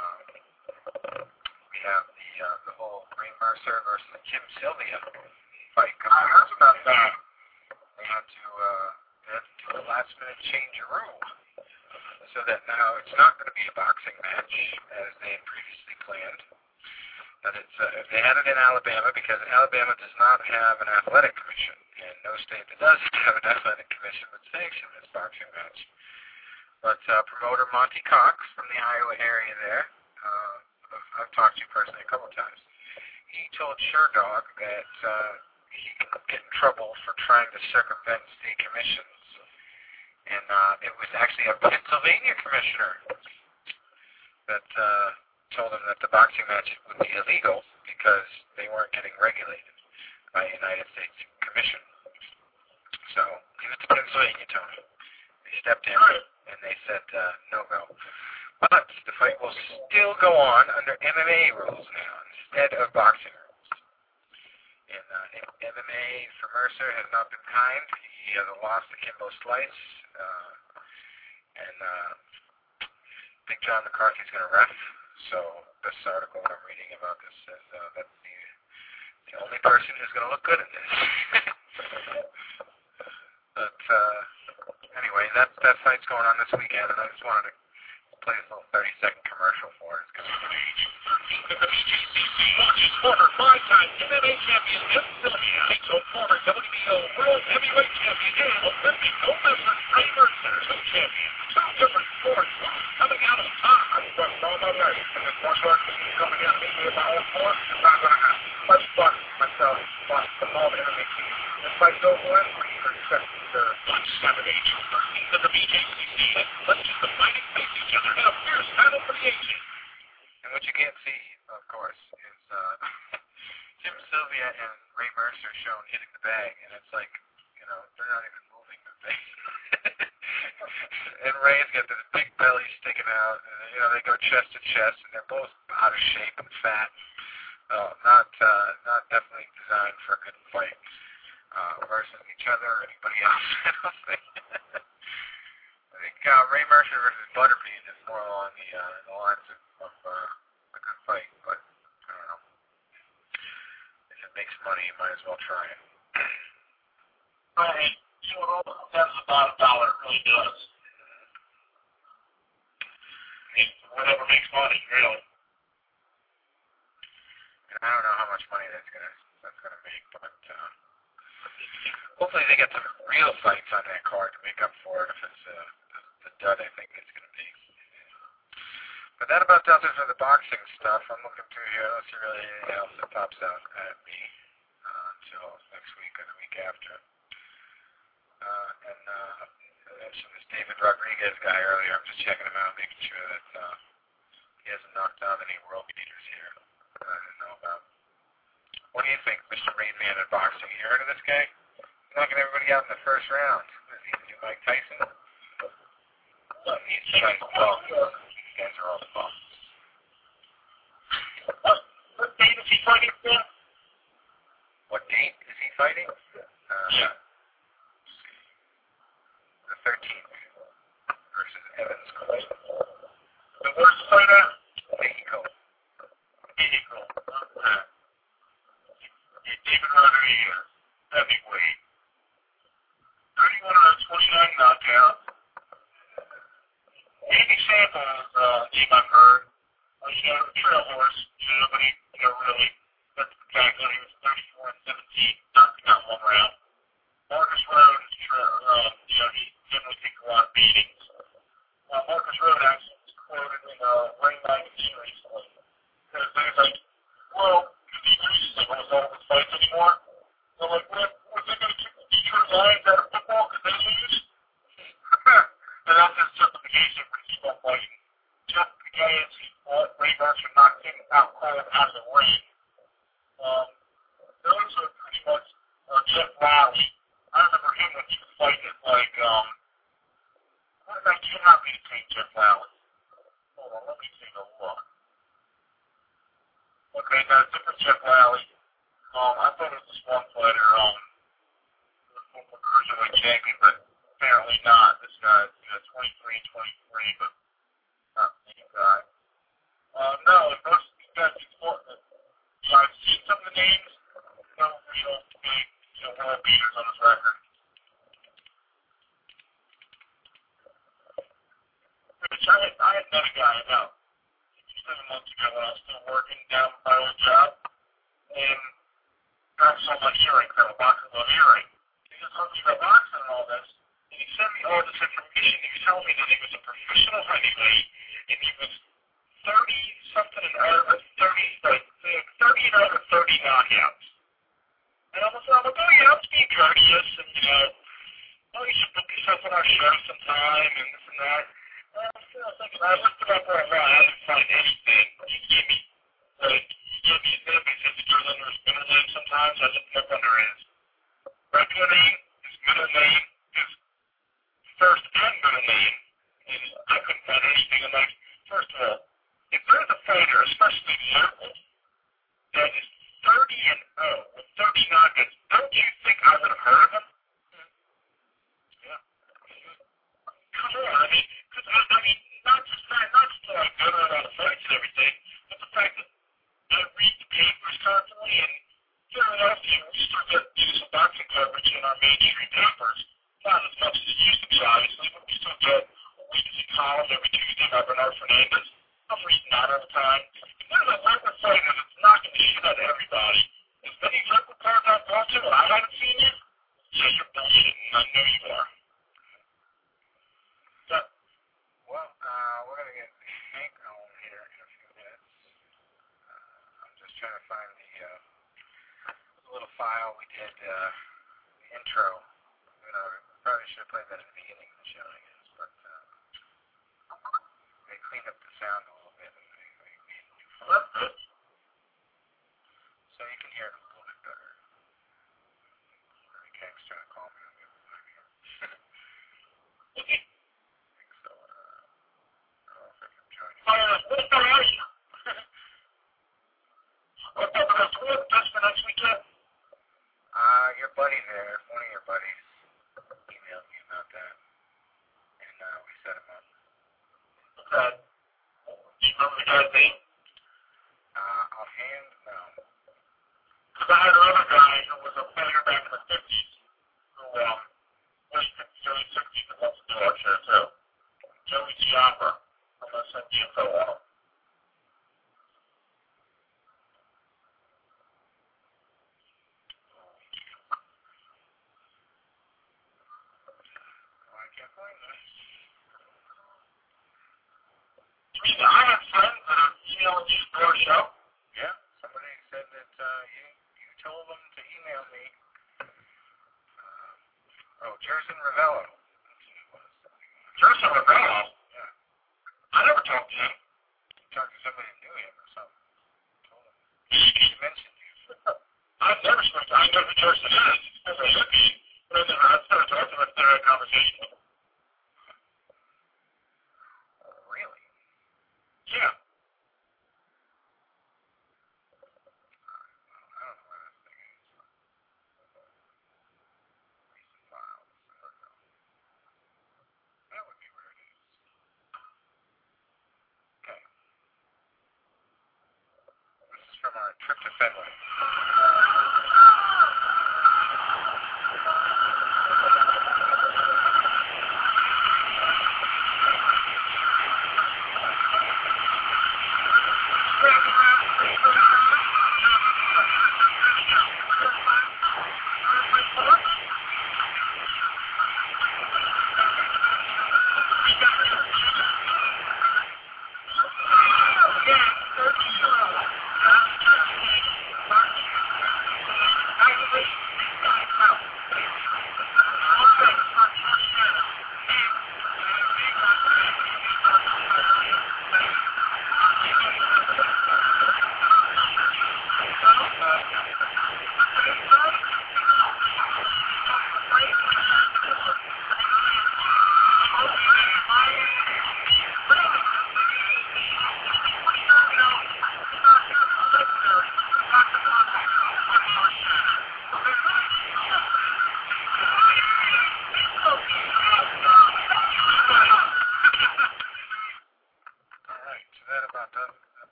We have the whole Ray Mercer versus Kim Sylvia fight coming I heard about that. They had to do a last-minute change of rule, so that now it's not going to be a boxing match as they had previously planned. But they had it in Alabama because Alabama does not have an athletic commission, and no state that does have an athletic commission would sanction this boxing match. But promoter Monty Cox from the Iowa area there, I've talked to personally a couple of times, he told Sherdog that he could get in trouble for trying to circumvent state commissions. And it was actually a Pennsylvania commissioner that told him that the boxing match would be illegal because they weren't getting regulated by the United States Commission. So, leave it to Pennsylvania, Tony. They stepped in and they said no go. But the fight will still go on under MMA rules now instead of boxing rules. And MMA for Mercer has not been kind. He has a loss to Kimbo Slice. And Big John McCarthy's going to ref. So this article I'm reading about this says that's the only person who's going to look good in this. But anyway, that fight's going on this weekend, and I just wanted to play this little 30-second commercial for it. It's going to be the BJCC launches former five-time MMA champion Jeff Sylvia, former WBO World Heavyweight Champion and Olympic gold medalist Ray Mercer, two champions, two different sports, coming out on top. That's all my life. And this one person coming out of me with my own sport, it's not going to happen. Let's box myself, box the whole MMA team. This fight's over with, what do you expect? Watch Saturday, June 13th of the BJCC. Let's just the fighting face each other in a fierce battle for the ages. And what you can't see, of course, is Jim Sylvia and Ray Mercer shown hitting the bag, and it's like, they're not even moving the bag. And Ray's got this big belly sticking out, and, they go chest to chest, and they're both out of shape and fat. Not definitely designed for a good fight versus each other or anybody else, I don't think. I think Ray Mercer versus Butterbean is more along the lines of a good fight, but I don't know. If it makes money, you might as well try it. Right. It all comes down to about $1. It really does. Whatever makes money, really. And I don't know how much money that's gonna make, but hopefully they get some real fights on that card to make up for it if it's the dud I think it's gonna be. But that about does it for the boxing stuff. I'm looking through here. I don't see really anything else that pops out at me until next week or the week after. And I mentioned this David Rodriguez guy earlier. I'm just checking him out, making sure that he hasn't knocked out any world beaters here that I didn't know about. What do you think, Mr. Rain Man in boxing? You heard of this guy? He's knocking everybody out in the first round. Is he the new Mike Tyson? He's trying to talk. These guys are all bums. What date is he fighting for? What date is he fighting? Yeah. The 13th versus Evans Court. And where's the fight at? Mexico. Mexico. Okay. David Rodriguez, heavyweight. 31 out of 29 knockouts. Andy Samples, name I've heard. Trail horse, but he, really, that's spectacular. He was 34 and 17, knocking out one round. Marcus Rhodes, he generally takes a lot of beatings. Marcus Rhodes actually was quoted in Ring Magazine recently. Because they was like, well, he loses like almost all of his fights anymore. So like, was they going to kick the Detroit Lions out of football because they lose? And that's his justification for keep on fighting. Just because Ray Mercer knocked him out cold out of the ring. Those are pretty much Jeff Lally. I remember him when he was fighting like, what did I cannot be the same Jeff Lally? Hold on, let me take a look. Okay, now different Jeff Lally. I thought it was this one fighter, the cruiserweight champion, but apparently not. This guy, 23 and 23, but not the same guy. No, most of these guys, I've seen some of the names, no real big world beaters on his record. Which I had met a guy about 7 months ago when I was still working down my old job, and got so much earring, I have a box of earring. He was talking about boxing and all this, and he sent me all this information. He was telling me that he was a professional heavyweight, and he was 30 something and over 30, like 30 and over 30 knockouts. And I'm like, oh yeah, I'm being courteous, and oh, you should book yourself on our show sometime, and this and that. And I was thinking, I looked it up online, I didn't find anything. He gave me his name, he said he goes under his middle name sometimes. I looked him up under his regular name, his middle name, his first and middle name, and I couldn't find anything. I'm like, first of all, if there's a fighter, especially local, that is 30 and 0 with 30 knockouts, don't you think I would have heard of him? Yeah. Come on, I mean, because I mean, not just that I go to a lot of fights and everything, but the fact that I read the papers constantly, and Philadelphia, we still get some boxing coverage in our mainstream papers. Not as much as it used to be, obviously, but we still get a weekly column every Tuesday by Bernard Fernandez. I'm reading that all the time. If there's a local fighter that's knocking the shit out of everybody, as many local cards I've gone to and I haven't seen you, yeah, you're bullshitting. I know you are. Well, we're going to get Hank on here in a few minutes. I'm just trying to find the little file we did, the intro. Probably should have played that at the beginning of the show, I guess, but they cleaned up the sound a little bit. So you can hear it a little bit better. Hank's trying to call me on the other line here. So, I don't know if I can join you. Where are you? That's for next weekend? Your buddy there, one of your buddies, emailed me about that, and we set him up. Okay. Do you remember the guy's name? Offhand, no. Because I had another guy who was a fighter back in the 50s who, late 50s, early 60s that wants to do our show too. Joey Giappa. I'm going to send you info on him. I can't find this. You mean I have friends that are emailing you for our show? Yeah, somebody said that you told them to email me. Jerson Ravello. That's who it was. Jerson Ravello? Yeah. I never talked to him. You talked to somebody who knew him or something. Told him. He mentioned you. I've never spoken to him. I know who Jerson is. As I should be. But I've never talked to him. I've never had a conversation with him. Really? Yeah. I don't know where that thing is. Recent files. I don't know. That would be where it is. Okay. This is from our trip to Fenway.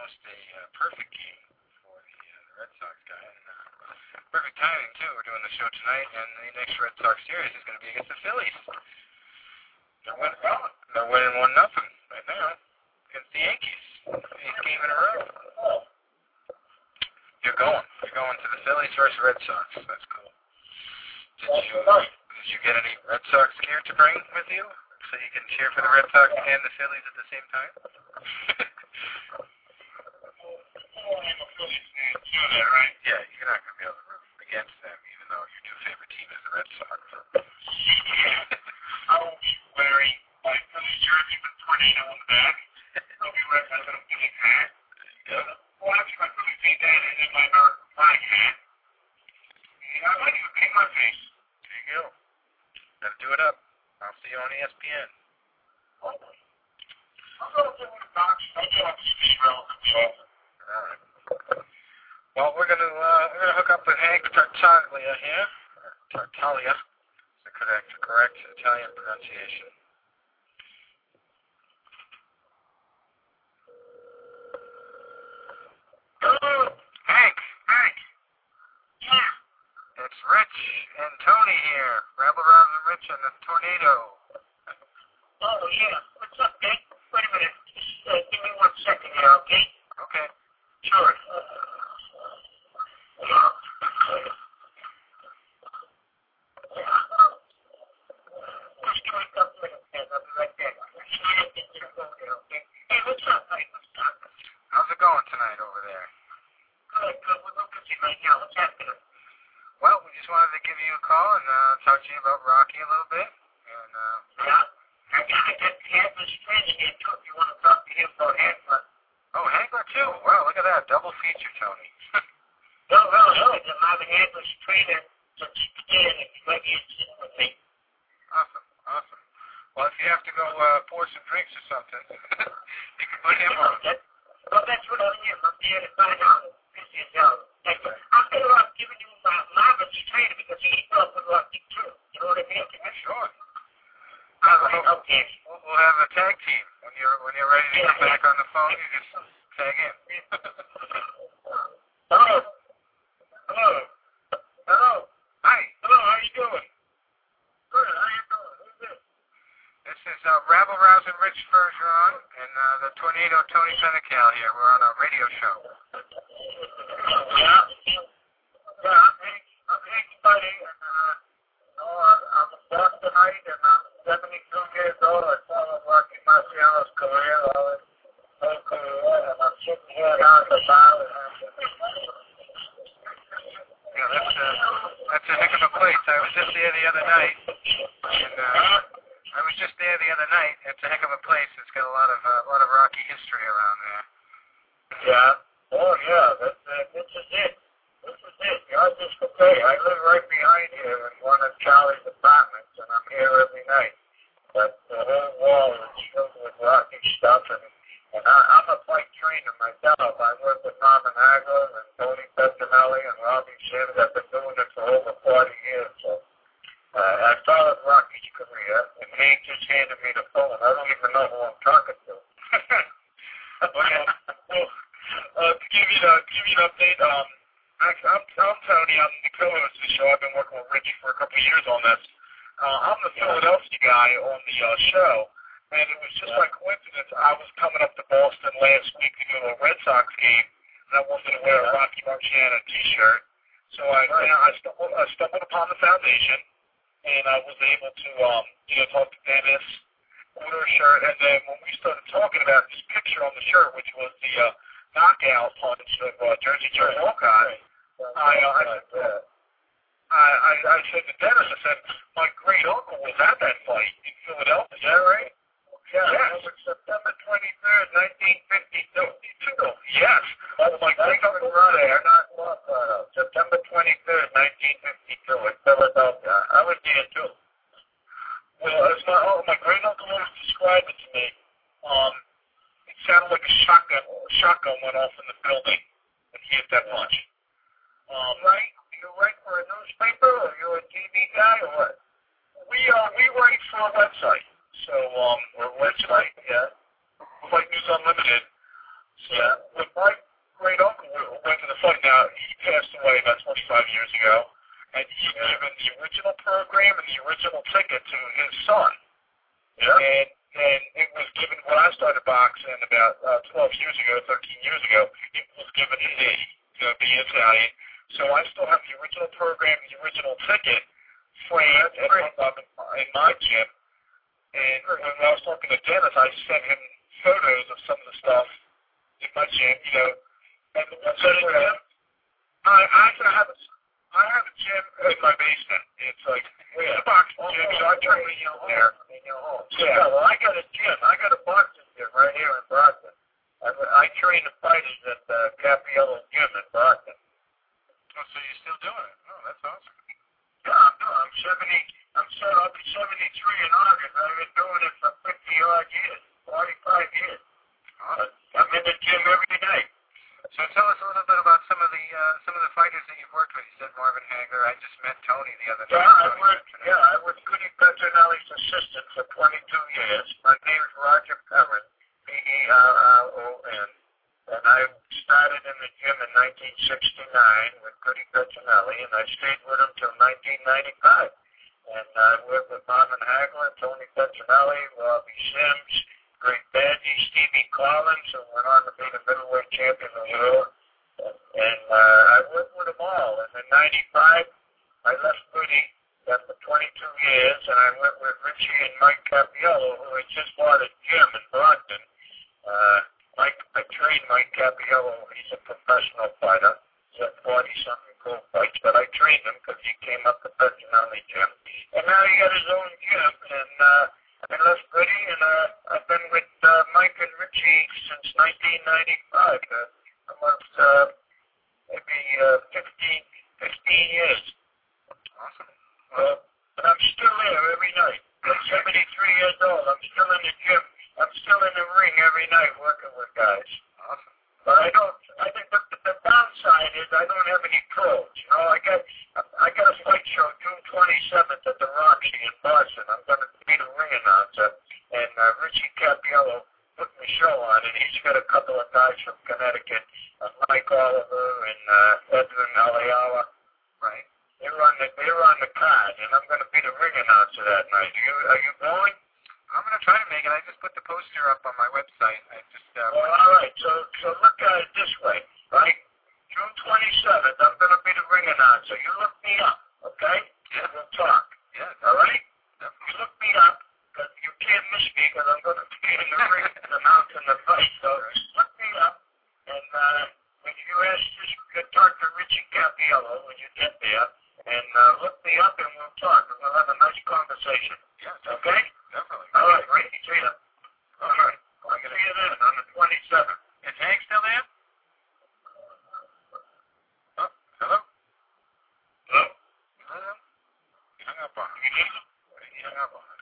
almost a perfect game for the Red Sox guy. And perfect timing, too. We're doing the show tonight, and the next Red Sox series is going to be against the Phillies. They're winning 1-0 right now against the Yankees. 8th game in a row. You're going to the Phillies versus Red Sox. That's cool. Did you get any Red Sox gear to bring with you so you can cheer for the Red Sox and the Phillies at the same time? I'm a Phillies fan too, right? Yeah, you're not going to be able to root against them, even though your new favorite team is the Red Sox. I will be wearing my Phillies jersey with tornado on the back. I'll be wearing my little Phillies hat. There you go. Well, actually, my Phillies team hat and then my American flag hat. And I might even paint my face. There you go. Gotta do it up. I'll see you on ESPN. I'm going to do with the Docs. I get on TV relatively often. All right. Well, we're gonna hook up with Hank Tartaglia here. Tartaglia is the correct Italian pronunciation. Hello. Hank. Yeah. It's Rich and Tony here. Rebel Rousing Rich and the Tornado. Oh, yeah. What's up, Dick? Wait a minute. Just give me 1 second here, okay? Okay. Sure. Just give me a couple minutes, guys. I'll be right back. Okay? Hey, what's up, mate? What's up? How's it going tonight over there? Good. We're real busy right now. What's happening? Well, we just wanted to give you a call and talk to you about Rocky a little bit. And Yeah? I got Handler's training here, too, if you want to talk to him about Handler. oh, Hagler too. Wow, look at that double feature, Tony. No, the Marvin Handler's trainer today, and if you might be interested with me. Awesome. Well, if you have to go pour some drinks or something, you can put him on. Well, that's what I am. I'm here to find out. Busy as hell. I'm better off giving you Marvin's trainer because he up with Rocky too. You know what I mean? Sure. All right, okay. We'll have a tag team. When you're ready to come back on the phone, you just tag in. Hello. Hi. Hello, how you doing? Good, how you doing? Who's this? This is Rabble Rousing Rich Bergeron and the Tornado Tony Senecal here. We're on a radio show. Yeah, I'm Hank Buddy, and I'm a Bostonite, and I'm 72 years old. I followed Rocky Marciano's career, all his whole career, and I'm sitting here down at the bar with him. Yeah, that's a heck of a place. I was just there the other night, and it's a heck of a place. It's got a lot of Rocky history around there. Yeah. Oh, yeah. This is it. Yours is okay. I live right behind here in one of Charlie's apartments, and I'm here every night. But the whole wall is filled with Rocky stuff, and I'm a fight trainer myself. I work with Marvin Hagler and Tony Petronelli and Robbie Sims. I've been doing it for over 40 years. So I followed Rocky's career, and Hank just handed me the phone. I don't even know who I'm talking to. To give you an update, actually, I'm Tony. I'm the co-host of the show. I've been working with Rich for a couple of years on this. I'm the Philadelphia guy on the show, and it was just by coincidence. I was coming up to Boston last week to go to a Red Sox game, and I wanted to wear a Rocky Marciano T-shirt. So I stumbled upon the foundation, and I was able to talk to Dennis, order a shirt, and then when we started talking about this picture on the shirt, which was the knockout punch of Jersey Joe Walcott, I said to Dennis, I said, my great uncle was at that fight in Philadelphia. Is that right? Yeah. Yes. It was September 23rd, 1952. Yes. My great uncle was there. September 23rd, 1952 in Philadelphia. I was there too. Well, as my great uncle always described it to me, it sounded like a shotgun went off in the building when he hit that punch. Right? You write for a newspaper, or you a TV guy, or what? We write for a website. So, or a website, yeah. Fight News Unlimited. Yeah. When my great uncle went to the fight, now he passed away about 25 years ago, and he given the original program and the original ticket to his son. Yeah. And it was given when I started boxing about 12 years ago, 13 years ago. It was given to me, the Italian. So I still have the original program, the original ticket, framed and hung up in my gym. And when I was talking to Dennis, I sent him photos of some of the stuff in my gym, And so I have a gym in my basement. It's like it's a boxing gym, so I train there. In your home. Yeah. Well, I got a gym. I got a boxing gym right here in Brockton. I train the fighters at Capiello Gym in Brockton. Oh, so you're still doing it? Oh, that's awesome. Yeah, I'm 70. I'll be 73 in August. I've been doing it for 50-odd years, 45 years. Awesome. I'm in the gym every day. So tell us a little bit about some of the fighters that you've worked with. You said Marvin Hagler. I just met Tony the other night. I was Goody Petronelli's assistant for 22 years. My name is Roger Perrin, Perron, and I started in the gym in 1969 with Goody Petronelli, and I stayed with him till 1995. And I worked with Marvin Hagler, Tony Petronelli, Robbie Sims, Greg Badge, Stevie Collins, who went on to be the middleweight champion of the world. And I worked with them all. And in 95, I left Goody after 22 years, and I went with Richie and Mike Capiello, who had just bought a gym in Brockton. I trained Mike Capiello. He's a professional fighter. He's had 40-something pro fights, but I trained him because he came up to Petronelli gym. And now he got his own gym, and I left Goody, and I've been with Mike and Richie since 1995, almost maybe 15 years. Awesome. But I'm still there every night. I'm 73 years old. I'm still in the gym. I'm still in the ring every night working with guys. Awesome. But I think the downside is I don't have any pros. I got a fight show June 27th at the Roxy in Boston. I'm going to be the ring announcer. And Richie Capiello put the show on, and he's got a couple of guys from Connecticut, Mike Oliver and Edwin Aliala. Right. They're on the card, and I'm going to be the ring announcer that night. Are you going? I'm going to try to make it. I just put the poster up on my website. All right. So look at it this way, right? June 27th, I'm going to be the ring announcer. You look me up, okay? Yeah. We'll talk. Yeah. All right? Definitely. You look me up, because you can't miss me, because I'm going to be in the ring announcing the fight. So look me up, and when you talk to Richie Capiello when you get there, and look me up, and we'll talk. We'll have a nice conversation. Yeah. Okay? Definitely. All right, great. See you. All right. I'll see you then on the 27th. Is Hank still there? Oh, hello? Hello? Hello? He hung up on us. He hung up on us.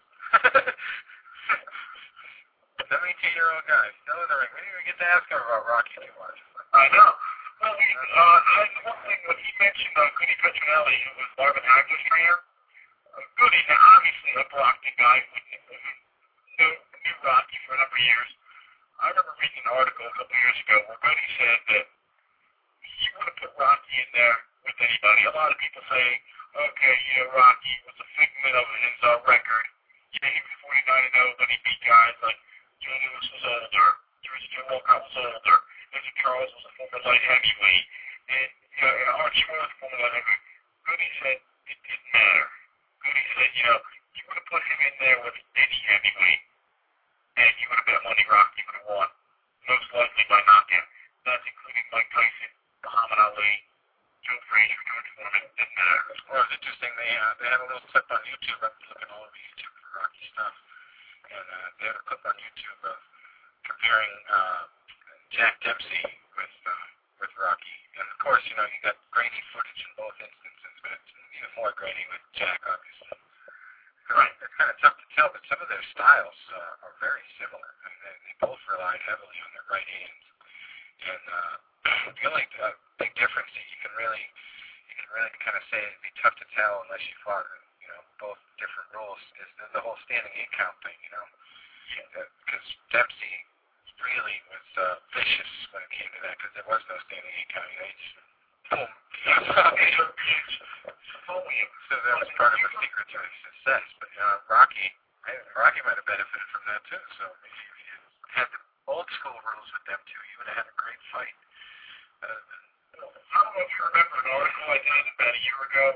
72-year-old guy, still in the ring. We didn't even get to ask him about Rocky too much. I know. Well, one thing when he mentioned Goody Petronelli, who was Marvin Hagler's trainer, Goody, now obviously a Brockton guy who knew Rocky for a number of years. I remember reading an article a couple of years ago where Goody said that he would have put Rocky in there with anybody. A lot of people say, okay, Rocky was a figment of his record. Yeah, he was 49-0, but he beat guys like Joe Louis was older, Joe Walcott was older, Vincent Charles was a former light heavyweight, and Archie Moore was a former light heavyweight. Goody said it didn't matter. Goody said, you would have put him in there with any heavyweight, and you would have bet money Rocky would have won, most likely by knockout. That's including Mike Tyson, Muhammad Ali, Joe Frazier, George Foreman. Didn't matter. Well, it's interesting. They had a little clip on YouTube. I've been looking all over YouTube for Rocky stuff, and they had a clip on YouTube of comparing Jack Dempsey with Rocky. And of course, you got grainy footage in both instances, but it's even more grainy with Jack, obviously. Right. It's kind of tough to tell, but some of their styles are very similar, and they both relied heavily on their right hands. And the only big difference that you can really kind of say it'd be tough to tell unless you fought, both different rules is the whole standing eight count thing, because Dempsey really was vicious when point because there was no Stanley A. County. They just, boom. So that was part of the secret to his success. But Rocky might have benefited from that too. So if you had the old school rules with them too, you would have had a great fight. I don't know if you remember an article I did about a year ago.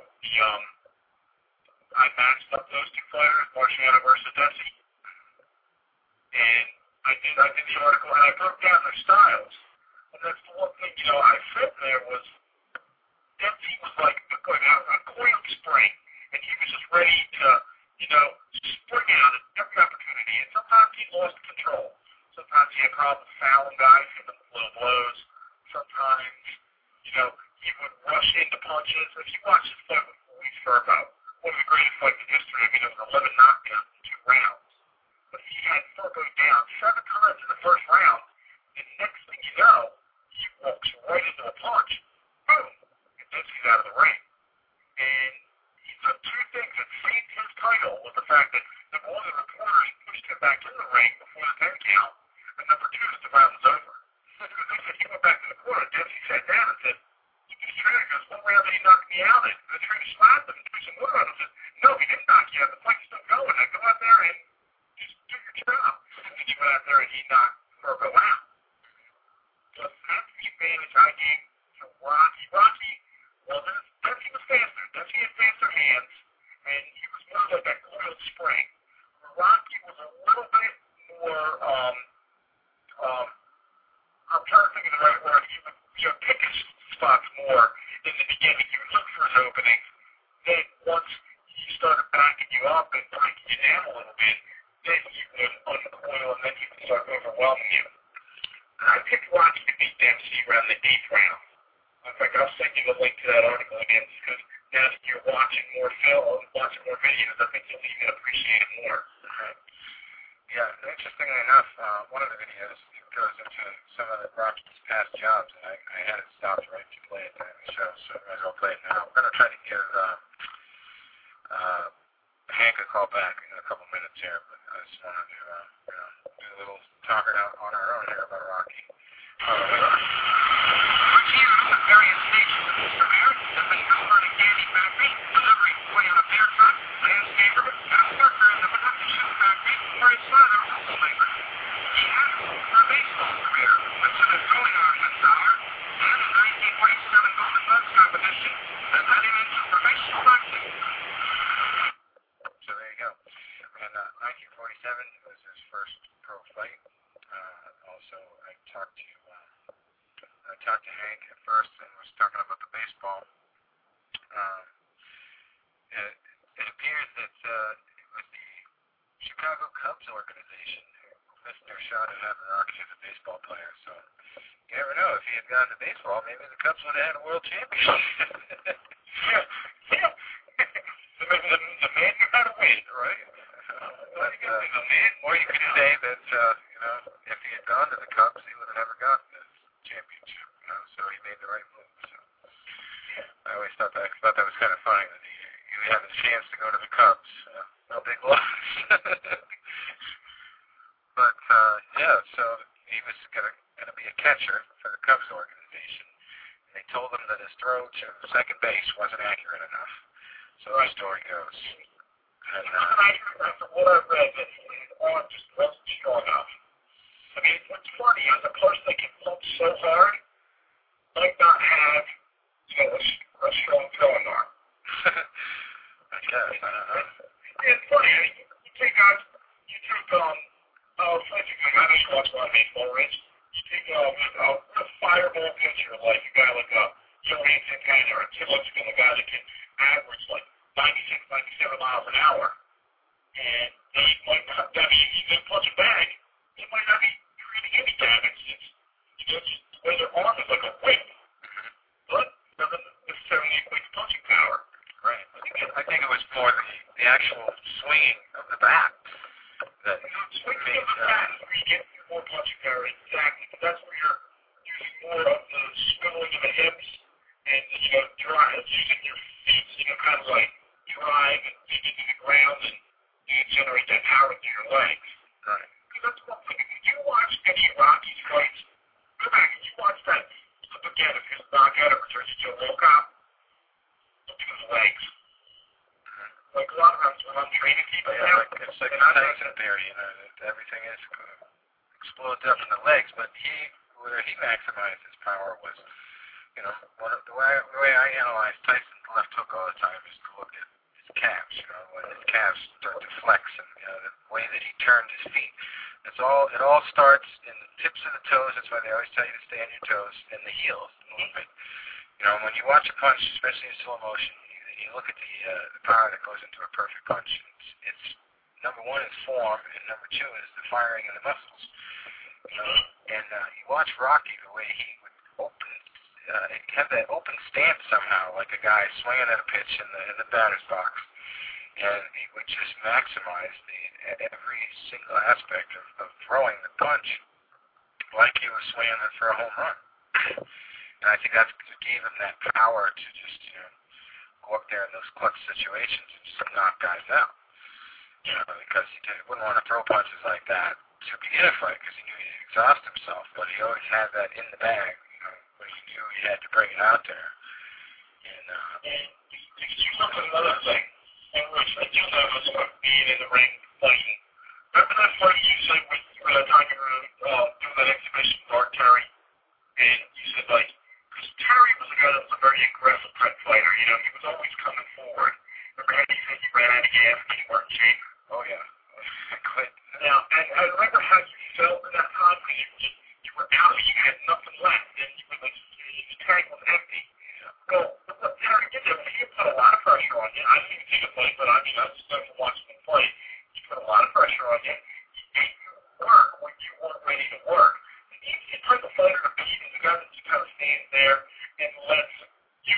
I matched up those two fighters, Marciano versus Dempsey. And I did the article and I broke down their styles. And that's the one thing, I said there was Dempsey was like a coiled spring, and he was just ready to, spring out at every opportunity. And sometimes he lost control. Sometimes he had problems fouling guys, giving little blows. Sometimes, he would rush into punches. If you watch his fight with Luis Ferbo, one of the greatest fights in history, it was 11 knockdowns in 2 rounds. But he had Ferbo down 7 times in the first round, and next thing you know, he walks right into a punch. Boom! And Dempsey's out of the ring. And the 2 things that saved his title was the fact that, number 1, the reporters pushed him back in the ring before the 10 count, and number 2, that the round was over. Because they said he went back to the corner, Dempsey sat down and said, the trainer goes, what round did he knock me out in? And the trainer slapped him and threw some wood on him and said, no, he didn't knock you out. The fight's still going. Now go out there and just do your job. And he went out there and he knocked Ferbo out. So that's the advantage I gave to Rocky. Rocky wasn't, Dempsey was faster. Dempsey had faster hands, and he was more like that coiled spring. Rocky was a little bit more, I'm trying to think of the right word. He would pick his spots more in the beginning. He would look for his openings. Then once he started backing you up and breaking you down a little bit, then he would uncoil and then he would start overwhelming you. And I picked Rocky to beat Dempsey around the 8th round. In fact, I'll send you the link to that article again because now that you're watching more film, watching more videos, I think you'll even appreciate it more. Right. Yeah, interestingly enough, one of the videos goes into some of the Rocky's past jobs, and I had it stopped right to play it during the show, so I might as well play it now. I'm going to try to give Hank a call back in a couple minutes here, but I just wanted to do a little talking out on our own here about Rocky. Reviews of various stations of his career have been covered in Candy Factory, delivering boy on a beer truck, landscaper, and a worker in the production shoe factory where his father was a labor. He had a baseball career, which was a throwing arm in Sauer, and a 1947 Golden Gloves competition that led him into professional boxing. So there you go. And 1947 was his first pro fight. Also, I talked to Hank at first and was talking about the baseball. It appears that it was the Chicago Cubs organization who missed their shot at having Rocky as a baseball player. So you never know. If he had gone to baseball, maybe the Cubs would have had a world championship. Yeah. The man knew how to win, right? Or you could say that, if he had gone to the Cubs, he would have never gotten this championship. So he made the right move. So I always thought that was kind of funny that he had a chance to go to the Cubs. No big loss. But so he was gonna be a catcher for the Cubs organization. And they told him that his throw to second base wasn't accurate enough. So the story goes. And after what I've read, that his arm just wasn't strong enough. I mean, what's funny is a person that can punch so hard might not have, a strong throwing arm. I guess. It's funny. I mean, you take for instance, I know you watch a lot of baseball, Rich. You take a fireball pitcher, like a guy like Joey Santana or Tim Lincecum, a guy that can average like 96, 97 miles an hour, and they might not, you can punch a bag, they might not be creating any damage. It's, just the way their arm is like a whip, but it doesn't necessarily equate to punching power. Right. I think it was more the actual swinging of the bat that swinging of the bat is where you get more punching power, exactly, but that's where you're using more of the swiveling of the hips and, using your feet, kind of like drive and dig into the ground and generate that power through your legs. Right. Because that's one thing. If you watch any of Rocky's fights, go back and you watch that it's like a Tyson theory, you know, that everything is explodes up in the legs, but where he maximized his power was, you know, the way I analyze Tyson's left hook all the time is to look at his calves, you know, when his calves start to flex and, you know, the way that he turned his feet. It all starts in the tips of the toes. That's why they always tell you to stay on your toes, and the heels movement. You know, when you watch a punch, especially in slow motion, you look at the power that goes into a perfect punch. It's number one is form, and number two is the firing of the muscles. You know, and you watch Rocky, the way he would have that open stance somehow, like a guy swinging at a pitch in the batter's box, and he would just maximize every single aspect of throwing the punch like he was swinging it for a home run. And I think that's what gave him that power to just, you know, go up there in those clutch situations and just knock guys out. You know, because he wouldn't want to throw punches like that to begin a fight because he knew he'd exhaust himself, but he always had that in the bag, you know, when he knew he had to bring it out there. And you look at another thing, in which I do notice about being in the ring fighting. Remember that fight you said with Tiger doing that exhibition with Art Terry? And you said, like, because Terry was a guy that was a very aggressive type fighter, you know, he was always coming forward. Remember how you said you ran out of gas and you weren't in shape? Oh, yeah. I quit. Now, and I remember how you felt at that time because you were out and you had nothing left, and you were like, the tank was empty. Well, what Terry did there, he put a lot of pressure on you. I didn't even see the fight, but I mean, I just started watching him play. He put a lot of pressure on you. He made you work when you weren't ready to work. And he's the type of fighter to be. He's the guy that just kind of stands there and lets you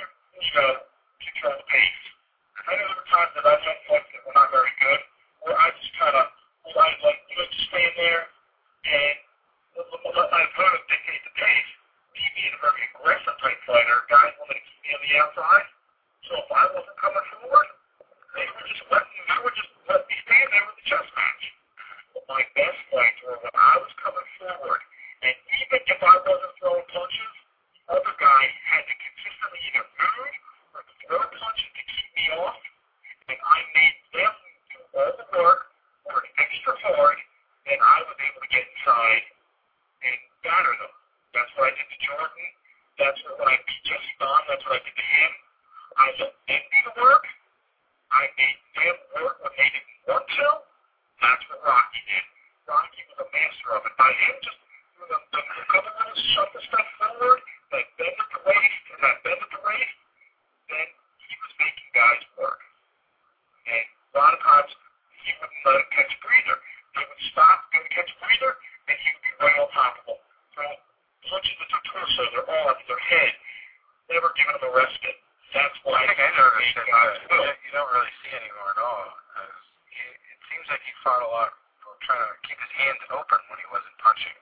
control the pace. I know there were times that I've had fights that were not very good, where I just kind of, just stand there and let my opponent dictate the pace. Me being a very aggressive type fighter, guys wanted to keep me on the outside. So if I wasn't coming forward, they would just let me stand there with the chess match. But my best fights were when I was coming forward, and even if I wasn't throwing punches, the other guy had to consistently either move or throw punches to keep me off, and I made them do all the work, work extra hard, and I was able to get inside and batter them. That's what I did to Jordan. That's what when I beat Jesse Bond, that's what I did to him. I let them do the work. I made them work when they didn't want to. That's what Rocky did. Rocky was a master of it. By him just doing the couple little shuffle stuff forward, like bend at the waist, and that bend at the waist, then he was making guys work. And a lot of times, he wouldn't let him catch a breather. They would stop, go to catch a breather, and he would be right on top of them. Punches with their torso, their arms, their head, never giving them a respite. That's why I noticed that you don't really see anymore at all. It seems like he fought a lot trying to keep his hands open when he wasn't punching.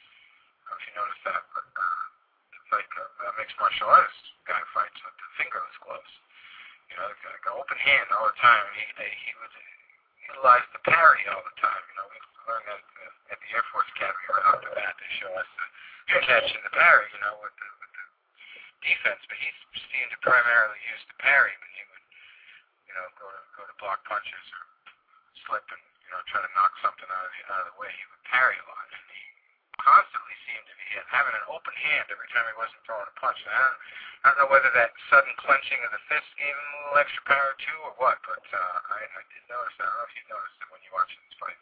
I don't know if you noticed that, but it's like a mixed martial artist guy fights with the fingerless gloves. You know, like an open hand all the time. He would utilize the parry all the time. You know, we learned that at the Air Force Academy right off the bat. They show us the catch and the parry, you know, with the defense. But he seemed to primarily use the parry when he would, you know, go to block punches or slip and, you know, try to knock something out of the way. He would parry a lot, and he constantly seemed to be having an open hand every time he wasn't throwing a punch. And I don't know whether that sudden clenching of the fist gave him a little extra power too, or what. But I did notice that. I don't know if you noticed it when you watched this fight.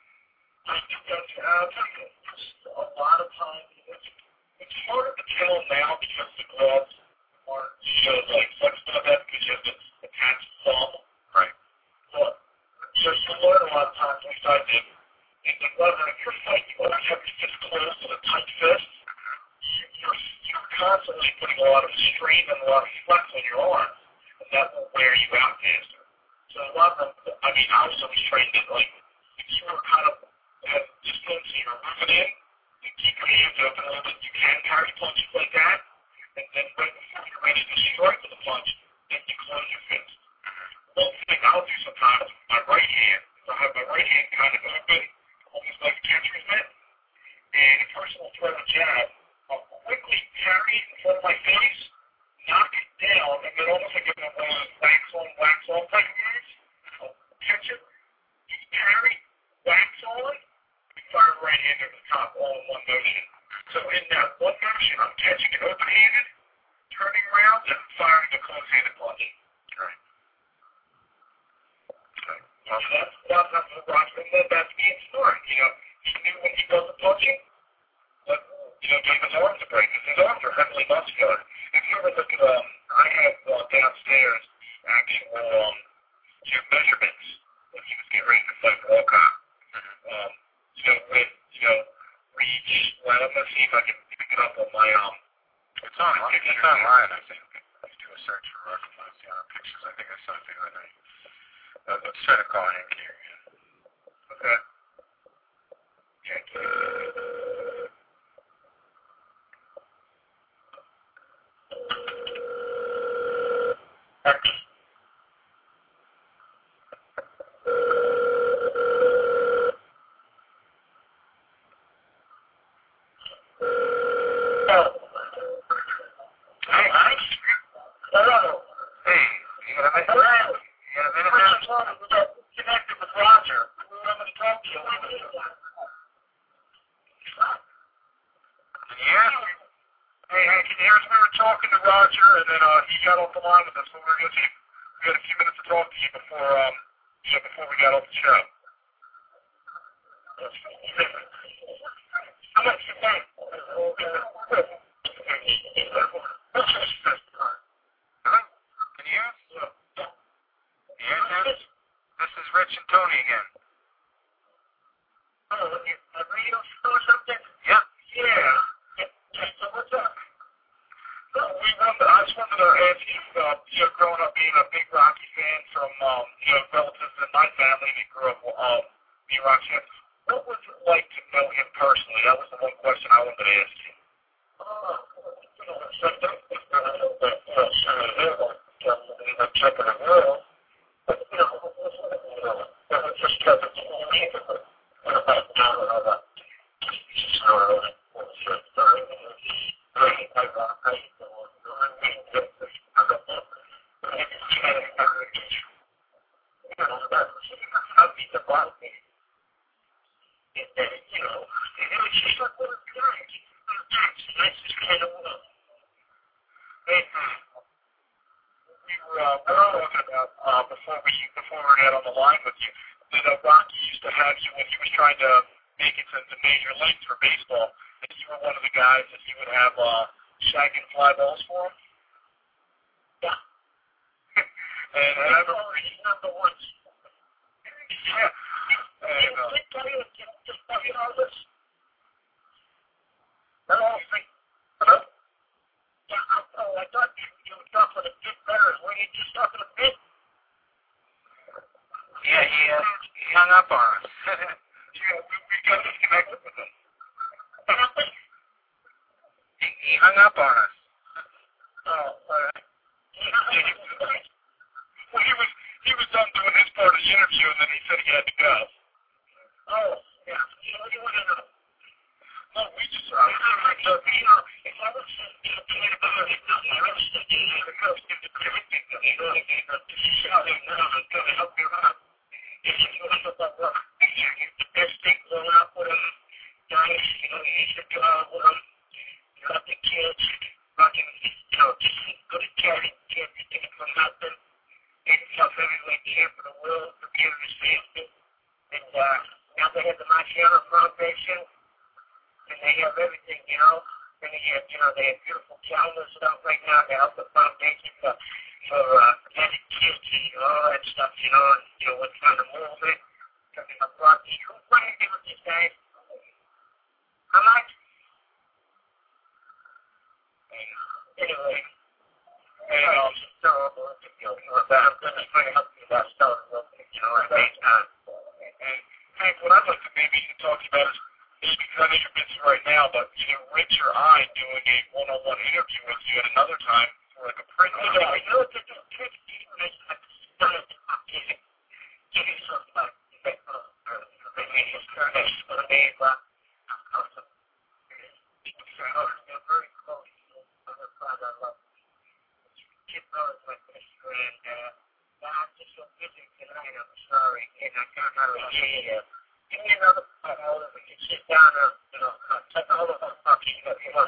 I think that's a lot of times. It's harder to tell now because the gloves aren't like flexible enough because you have to attach the thumb. Right. But you learn a lot of times, at least I did. In the glove, if you're fighting, you always have your fist closed with a tight fist. You're constantly putting a lot of strain and a lot of flex on your arms, and that will wear you out faster. So a lot of them, I mean, I was always trained that, like, if you were kind of at distance, you were moving in, you keep your hands open a little bit, you can parry punches like that, and then right before you're ready to strike with a punch, then you close your fist. One thing I'll do sometimes with my right hand is I'll have my right hand kind of open, almost like a catcher's mitt, and a person will throw a jab, I'll quickly parry it in front of my face, knock it down, and then almost like one of those wax on type of moves, I'll catch it, in that one motion, I'm catching it open-handed, turning around, and firing the close-handed punch. Right. Okay. Well, that's what Roger, and that's being smart. You know, he knew when he wasn't punching, but, you know, gave his arms a break, because his arms are heavily muscular. If you ever look at, I have downstairs actual, measurements when he was getting ready to fight Walcott. You know, with, reach, well, I'm going to see if I can pick it up on my, it's online, I think. If you do a search for Rocky Marciano pictures, I think I saw it the other night. Let's try to call Hank here again. Okay. Talking to Roger, and then he got off the line with us. So we had a few minutes to talk to you before we got off the show. How much you think? Can you hear us? Yes. This is Rich and Tony again. Oh, a radio show or something? Yeah. Yeah. So what's up? I just wanted to ask you, growing up being a big Rocky fan from, relatives in my family that grew up being Rocky fans, what was it like to know him personally? That was the one question I wanted to ask you. Before we got on the line with you, that Rocky used to have you when he was trying to make it to the major leagues for baseball, that you were one of the guys that he would have shag and fly balls for him? Yeah. And I remember he's number one. Yeah. And, just talking all this. I don't think. Hello? Yeah, I thought you were talking a bit better. Were you just talking a bit? Yeah, he hung up on us. Yeah, we got disconnected with him. He hung up on us. Oh, well, he was done doing his part of the interview, and then he said he had to go. Oh, yeah. So what do you want to know? No, we just, if I was thinking about it, I was thinking the coach did the correct thing, that he really gave up the shot and going to help you out. If you want to talk about the best thing going out with him, guys, he used to go out with him, love the kids, fucking, just good at carrying kids, taking from nothing, and tough heavyweight champ of the world for being his family. And now they have the Marciano Foundation, and they have everything, and they have, they have beautiful calendar stuff right now to help the foundation for getting kids and all that stuff, and, we're trying to move it, coming up Rocky. Who's playing with these guys? How much? Anyway, and I'm just terrible at the deal, I'm going to try to help you about starting real quick, and Hank, what I'd like to maybe talk to you about is, maybe because I know you're busy right now, but either Rich or I doing a one-on-one interview with you at another time for like a print. Yeah, you know what to do? Give you some very close. I love Kid Rose like this, and I'm just so busy tonight. I'm sorry, and I can't hardly hear you. Give me another call that we can sit down and, talk all about fucking,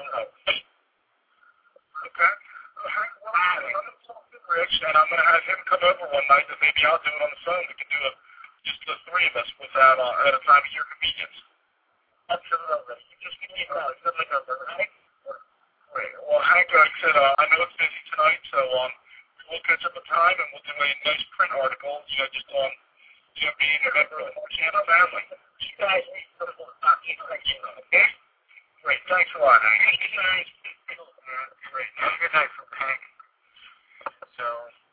over one night, then maybe I'll do it on the phone. We could do just the three of us without at a time of your convenience. Absolutely. You just give me a call. It's like a right? Great. Well, Hank, like I said, I know it's busy tonight, so we'll catch up a time and we'll do a nice print article, just on, being a member of the Channel family. You guys need to talk to you. Okay? Great. Thanks a lot, Hank. Thank you, guys. Great. Have a good night from Hank. So,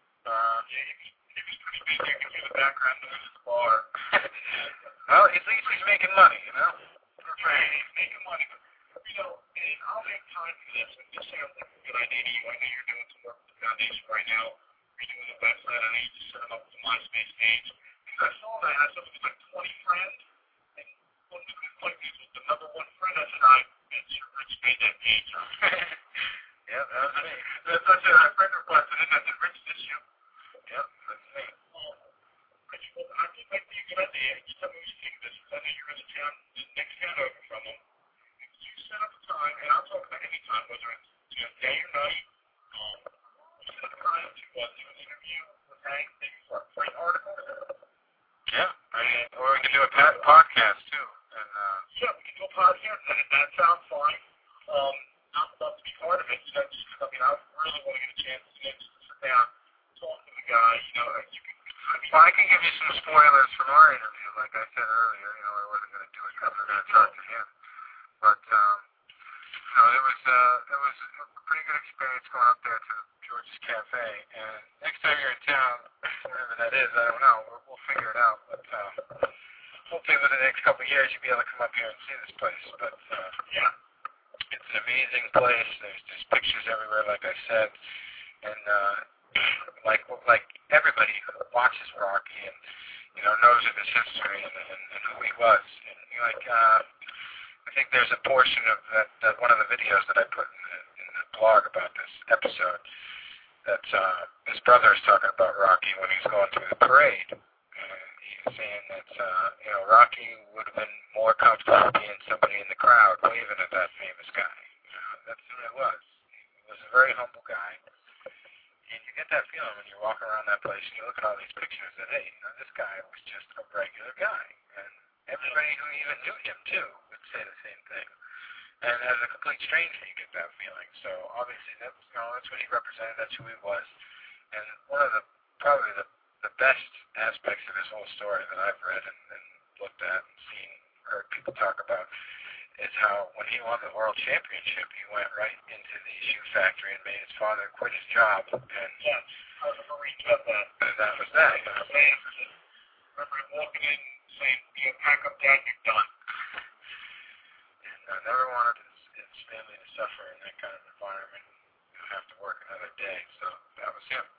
he was pretty busy. You can hear the background noise at the bar. Well, at least he's making money, Right. He's making money. But, and I'll make time for this. And this sounds like a good idea to you. I know you're doing some work with the foundation right now. You're doing the website. I know you just set them up with the MySpace page. Because I saw that. I saw it was like 20 friends. And one of the good point was the number one friend. I said, Rich made that page. Yeah, that was me. That's such a friend requested it. I said, Rich, this you? Yep, that's me. Rich, well, I think that'd be a good idea. You tell me what you think of this. Because I know you're in the town, the next town over from them. If you set up a time, and I'll talk about any time, whether it's day or night, set up a time to do an interview with Hank, maybe for a print article. Yeah, or we can do a podcast too. And yeah, we can do a podcast, and if that sounds fine, I'd love to be part of it. Just because, I really want to get a chance to just sit down, talk to the guy. You can. Well, I can give you some spoilers from our interview. Like I said earlier, I wasn't going to do it because we were going to talk to him. But it was a pretty good experience going up there to George's Cafe. And next time you're in town, wherever that is, I don't know. We'll figure it out. But hopefully within the next couple of years, you'll be able to come up here and see this place. But yeah, it's an amazing place. There's pictures everywhere, like I said, and like everybody who watches Rocky and knows of his history and who he was. And I think there's a portion of that one of the videos that I put in the blog about this episode that his brother is talking about Rocky when he's going through the parade. He's saying that Rocky would have been more comfortable being somebody in the crowd waving at that famous guy. That's who it was. He was a very humble guy. And you get that feeling when you're walking around that place and you look at all these pictures that, hey, this guy was just a regular guy. And everybody who even knew him, too, would say the same thing. And as a complete stranger, you get that feeling. So, obviously, that's what he represented. That's who he was. And one of probably the best aspects of his whole story that I've read and looked at and seen, heard people talk about, is how when he won the world championship, he went right into the shoe factory and made his father quit his job. And I remember reading about that. That was that. I remember him walking in saying, pack up, Dad, you're done. And I never wanted his family to suffer in that kind of environment and have to work another day. So that was him.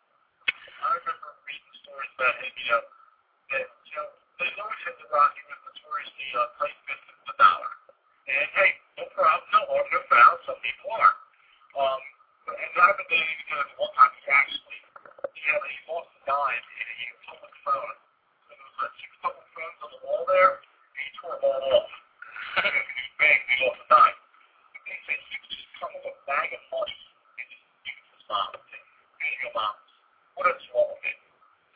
I remember reading stories about him, that, they always said that Rocky was notoriously price fist of the dollar. And hey, no problem, no harm, no foul. Some people are. And I've been dating together for one time. He lost a dime and he took the phone. So there was like 6 public phones on the wall there, and he tore them all off. And he was bang, he lost a dime. But they said he would just come with a bag of money and just give it to his mom and say, here you go, Mom. What is wrong with it?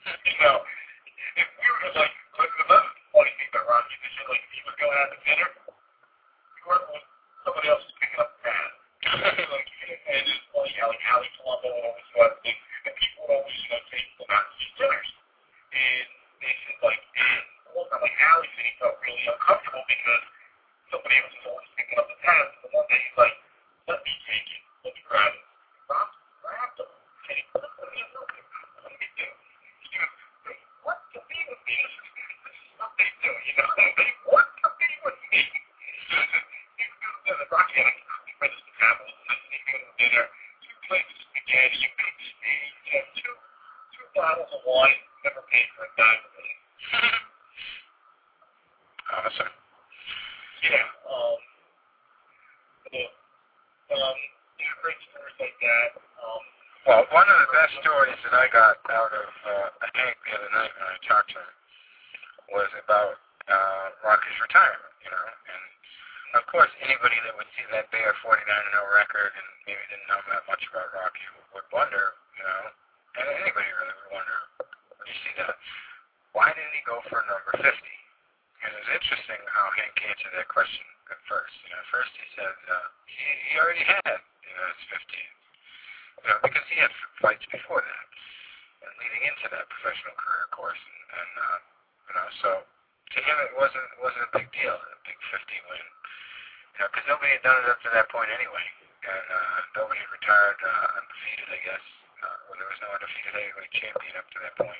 If we were just like another funny thing about Rocky, is if he was going out to dinner, somebody else was picking up the tab. And it's funny how Ali Colombo always was, and people would always, take them out to these dinners. And they said, and one time, Ali said he felt really uncomfortable because somebody else was always picking up the tab. So one day he's like, let me take it. Let me grab it. Rob, grab them. Okay, what do you do? What do you do? He goes, what to be with me? This is what they do, They want to be with me. Rocky had a register tablet, and he go to dinner, 2 plates of spaghetti, you cook steak, 2 bottles of wine, never paid for a dime of it. Awesome. Yeah, great stories like that. Well, one of the best stories that I got out of Hank the other night when I talked to him was about Rocky's retirement, and of course, anybody that would see that Bear 49-0 record and maybe didn't know that much about Rocky would wonder, and anybody really would wonder You see that. Why didn't he go for number 50? And it was interesting how Hank answered that question at first. At first he said he already had, his 15. Because he had fights before that, and leading into that professional career, of course. And so to him it wasn't a big deal, a big 50 win. Because nobody had done it up to that point anyway, and nobody had retired undefeated, I guess. There was no undefeated heavyweight champion up to that point.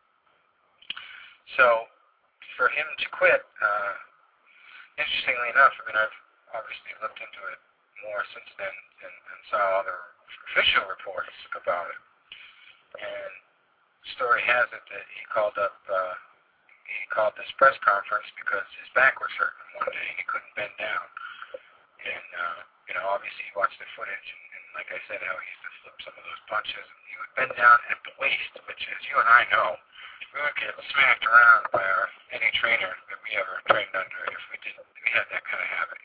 So for him to quit, interestingly enough, I've obviously looked into it more since then and saw other official reports about it. And the story has it that he called this press conference because his back was hurting one day and he couldn't bend down. And obviously he watched the footage and like I said, how he used to flip some of those punches. And he would bend down at the waist, which, as you and I know, we would get smacked around by any trainer that we ever trained under if we had that kind of habit,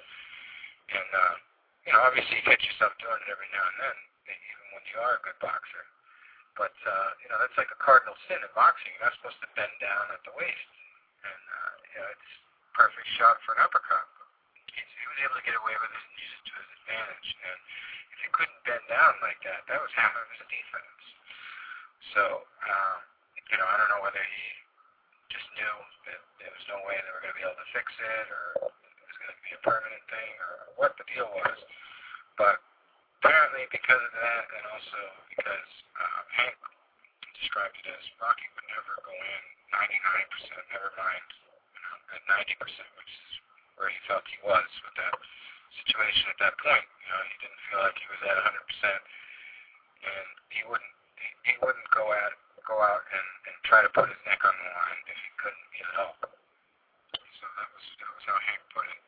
And obviously you catch yourself doing it every now and then, even when you are a good boxer. But that's like a cardinal sin in boxing. You're not supposed to bend down at the waist, and it's a perfect shot for an uppercut. He was able to get away with it and use it to his advantage. And if he couldn't bend down like that, that was half of his defense. So, I don't know whether he just knew that there was no way they were going to be able to fix it, or it was going to be a permanent thing, or what the deal was. But apparently because of that, and also because Hank described it as Rocky would never go in 99%, never mind at 90%, which is where he felt he was with that situation at that point. He didn't feel like he was at 100%, and he wouldn't go out and try to put his neck on the line if he couldn't get help. So that was how Hank put it.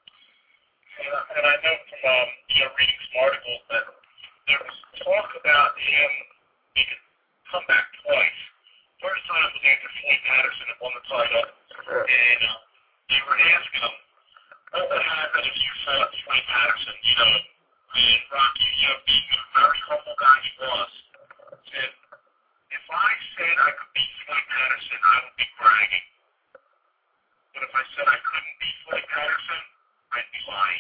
And I know from reading some articles that there was talk about him making come back twice. First time was after Floyd Patterson had won the title, and they were asking him, what would happen if you fought Floyd Patterson, and Rocky, being the very humble guy he was, said, if I said I could beat Floyd Patterson, I would be bragging. But if I said I couldn't beat Floyd Patterson, I'd be lying.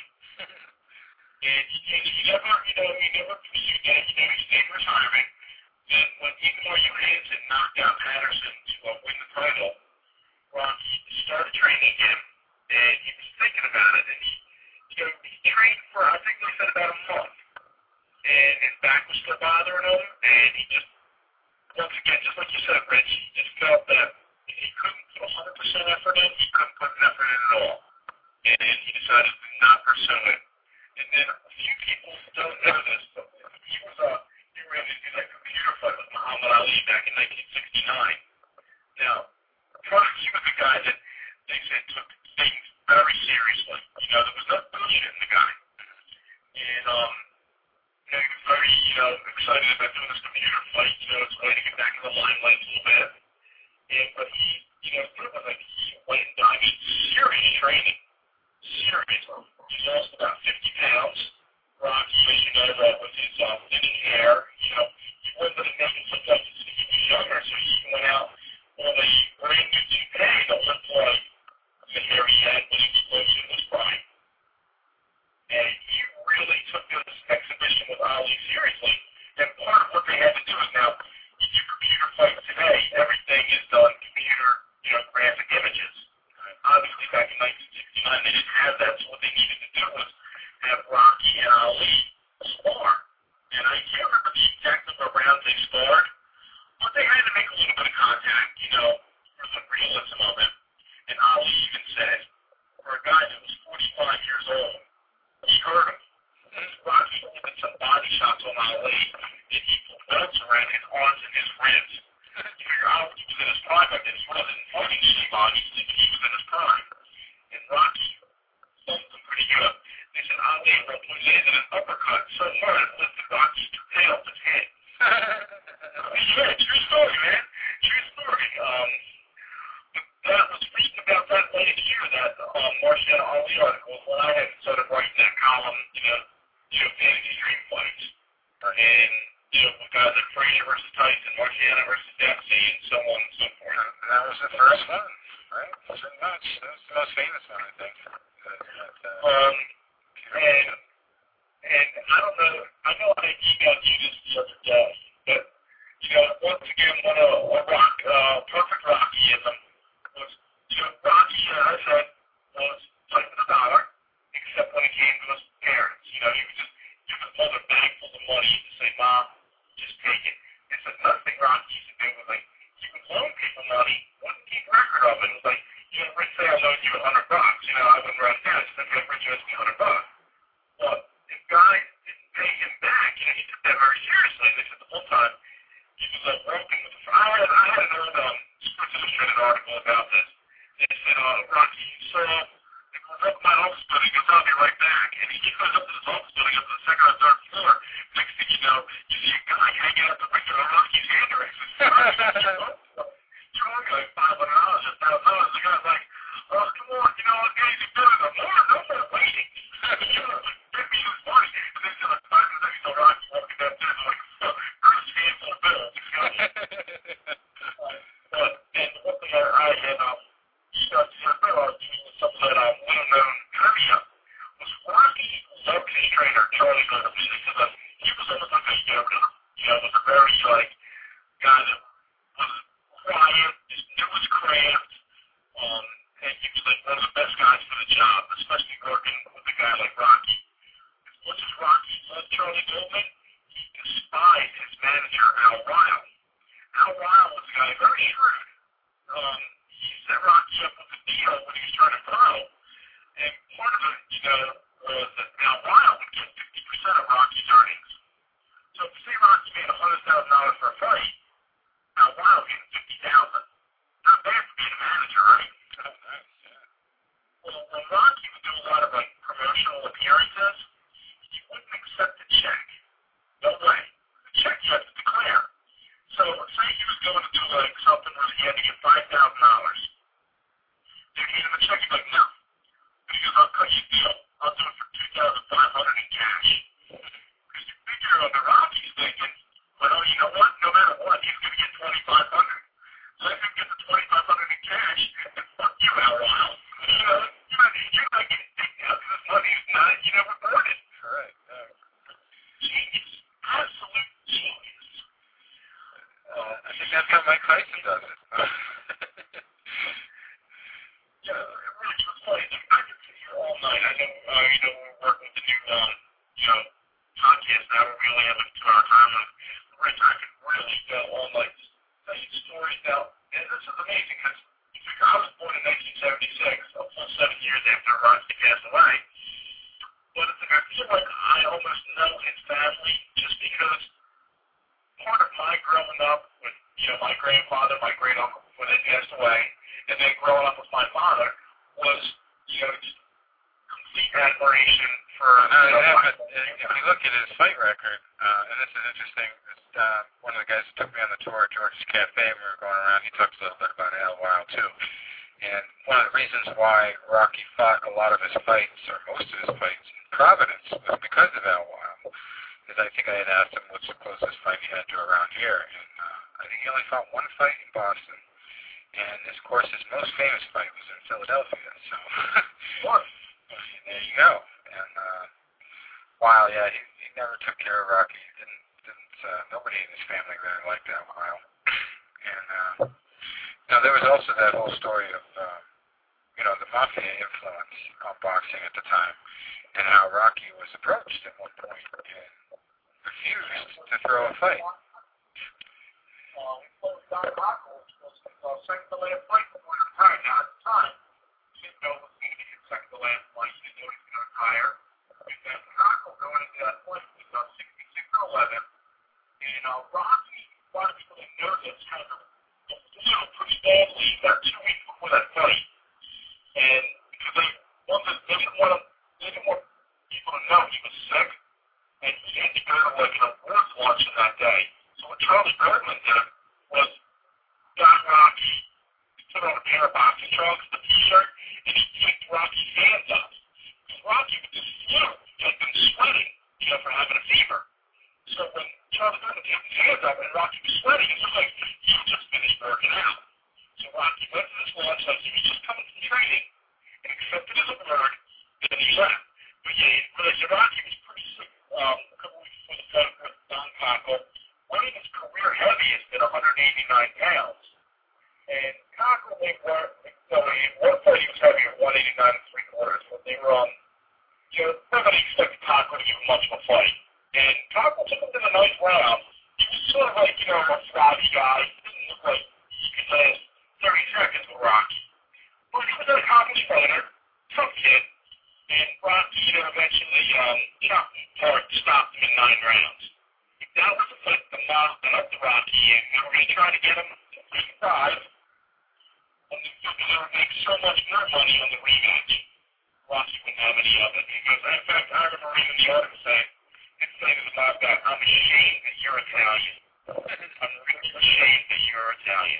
And he never pursued that. He stayed in retirement. And even though Johansson knocked out Patterson to win the title, Rocky started training again, and he was thinking about it. And he trained for, I think they said about a month. And his back was still bothering him, and he just, once again, just like you said, Rich, he just felt that he couldn't put 100% effort in, he couldn't put an effort in at all. And he decided to not pursue it. And then a few people don't know this, but he ran into that computer fight with Muhammad Ali back in 1969. Now, Rocky was a guy that they said took things very seriously. There was no bullshit in the guy. And, he was very, excited about doing this computer fight, it's a way to get back in the limelight a little bit. But he, it was like he went and done, serious training. Serious. He lost about 50 pounds. Rocky, as you know, with his thinning hair, he wasn't making it look like he was younger, so he went out on a brand new toupee that looked like the hair he had when he was close in his prime. And he really took this exhibition with Ali seriously. And part of what they had to do is now, you do computer fights today, everything is done computer, graphic images. Obviously, back in 1969, they didn't have that, so what they needed to do was have Rocky and Ali spar. And I can't remember the exact number of rounds they sparred, but they had to make a little bit of contact, for the realism of it. And Ali even said, for a guy that was 45 years old, he hurt him. Rocky did some body shots on Ali, and he put belts around his arms and his ribs. You figure out he was in his prime, but he wasn't fighting anybody, thinking he was in his prime. And Rocky thumped him pretty good. They said Ali landed an uppercut so hard it lifted Rocky's tail off his head. Yeah, true story, man. True story. But that was reading about that last year, that Marciano Ali article, when I had started writing that column, fantasy dream fights. And with guys like Frazier versus Tyson, Marciano versus Dempsey, and so on and so forth. That was the first one, right? Pretty much. That was the most famous one, I think. And I don't know, I know I emailed you this the other day, but, once again, what a perfect Rockyism was, Rocky, as I said, was fighting for the dollar, except when it came to his parents. He would just give his mother a bag full of money and say, Mom, just take it. It's another thing Rocky used to do was like, he would loan people money, wouldn't keep record of it. It was like, Rich say I loaned you $100, I wouldn't write it down, just think Rich owes me $100. But if guys didn't pay him back, he took that very seriously. They said the whole time he was working with the I had an old Sports Illustrated article about this. They said, Rocky, so he goes up to my office building, he goes, I'll be right back. And he goes up to this office building up to the second or third floor. Next thing you know, you see a guy hanging out the window of Rocky's hand erases. You're only like $500 or $1,000. The guy's like, oh, come on, what guys are doing? No more waiting. Give me this money. And then you're like, 5 minutes, you saw Rocky walking downstairs like, first handful of bills. And one thing I had, some of that little-known trivia was Rocky loved his trainer, Charlie Goodman, because he was almost like a Yoda. Was a very, guy that was quiet, just knew his craft, and he was like one of the best guys for the job, especially working with a guy like Rocky. As much as Rocky loved Charlie Goldman, he despised his manager, Al Weil. Al Weil was a guy very shrewd. He set Rocky up with a deal when he was turning pro, and part of it, was that Al Weil would get 50% of Rocky's earnings. So if say Rocky made $100,000 for a fight, Al Weil getting $50,000. Not bad for being a manager, right? Well, when Rocky would do a lot of promotional appearances, he wouldn't accept a check. No way. The check you have to declare. So say he was going to do something where he had to get $5,000. They'd hand him a check, he'd be like, no. But he goes, I'll cut you a deal. I'll do it for $2,500 in cash. Because you figure the Rocky's thinking, well, you know what? No matter what, he's going to get $2,500. Let him get the $2,500 in cash, and fuck you, Al Weil. You're not getting taken out because this money is not, reported. Right. Genius. Absolute genius. I think that's how Mike Tyson does it. It really was funny. I could sit here all night. I know, we're working with the new, podcast now. We really have a 2-hour time limit. Rich, I could really go all night just tell you stories now. And this is amazing because I was born in 1976, a full 7 years after Rocky passed away. But it's I feel like I almost know his family just because part of my growing up with, my grandfather, my great uncle when they passed away, and then growing up with my father was, just complete admiration for. If you look at his fight record, and this is interesting, one of the guys who took me on the tour at George's Cafe, and we were going around, he talks a little bit about Al Weil too. And one of the reasons why Rocky fought a lot of his fights, or most of his fights, in Providence was because of Al Weil. Because I think I had asked him what's the closest fight he had to around here, and I think he only fought one fight in Boston. And of course, his most famous fight was in Philadelphia. So, there you go. And Weil, yeah, he never took care of Rocky. Nobody in his family really liked that Weil. And there was also that whole story of the mafia influence on boxing at the time, and how Rocky was approached at one point and refused to throw a fight. Don Rocco was second to last fight before he retired. Now at the time, he didn't know it was going to be his second to last fight. He didn't know he was going to retire. And then Rocco going into that fight was 66-11. And Rocky, a lot of people that know this, had a pretty badly about 2 weeks before that fight. And because they didn't want people to know he was sick, and he had to go to an awards luncheon that day. So what Charlie Bergman did was got Rocky, put on a pair of boxing trunks, the t-shirt, and he kicked Rocky's hands up. Because Rocky with this flu had been sweating, for having a fever. So when Charlie Goodman taking his hands up, and Rocky was sweating. It looked like he had just finished working out. So Rocky went to this launch like he was just coming from training and accepted his award, and then he left. But yeah, Rocky was pretty sick a couple weeks before the fight with Don Cockle, weighing his career heaviest at 189 pounds. And Cockle, in one fight he was heavy at 189 3/4, but they were on, nobody expected Cockle to give much of a fight. And Cockle took him to the ninth round. He was sort of like, a flabby guy. He didn't look like he could last 30 seconds with Rocky. But he was an accomplished fighter, tough kid, and Rocky, eventually, stopped him in 9 rounds. If that was the fight that knocked up to Rocky, and they were going to try to get him to 35, and they would make so much more money on the rematch. Rocky wouldn't have any of it. Because, in fact, I remember reading the article saying, to the knockout, I'm ashamed that you're Italian. I'm really ashamed that you're Italian.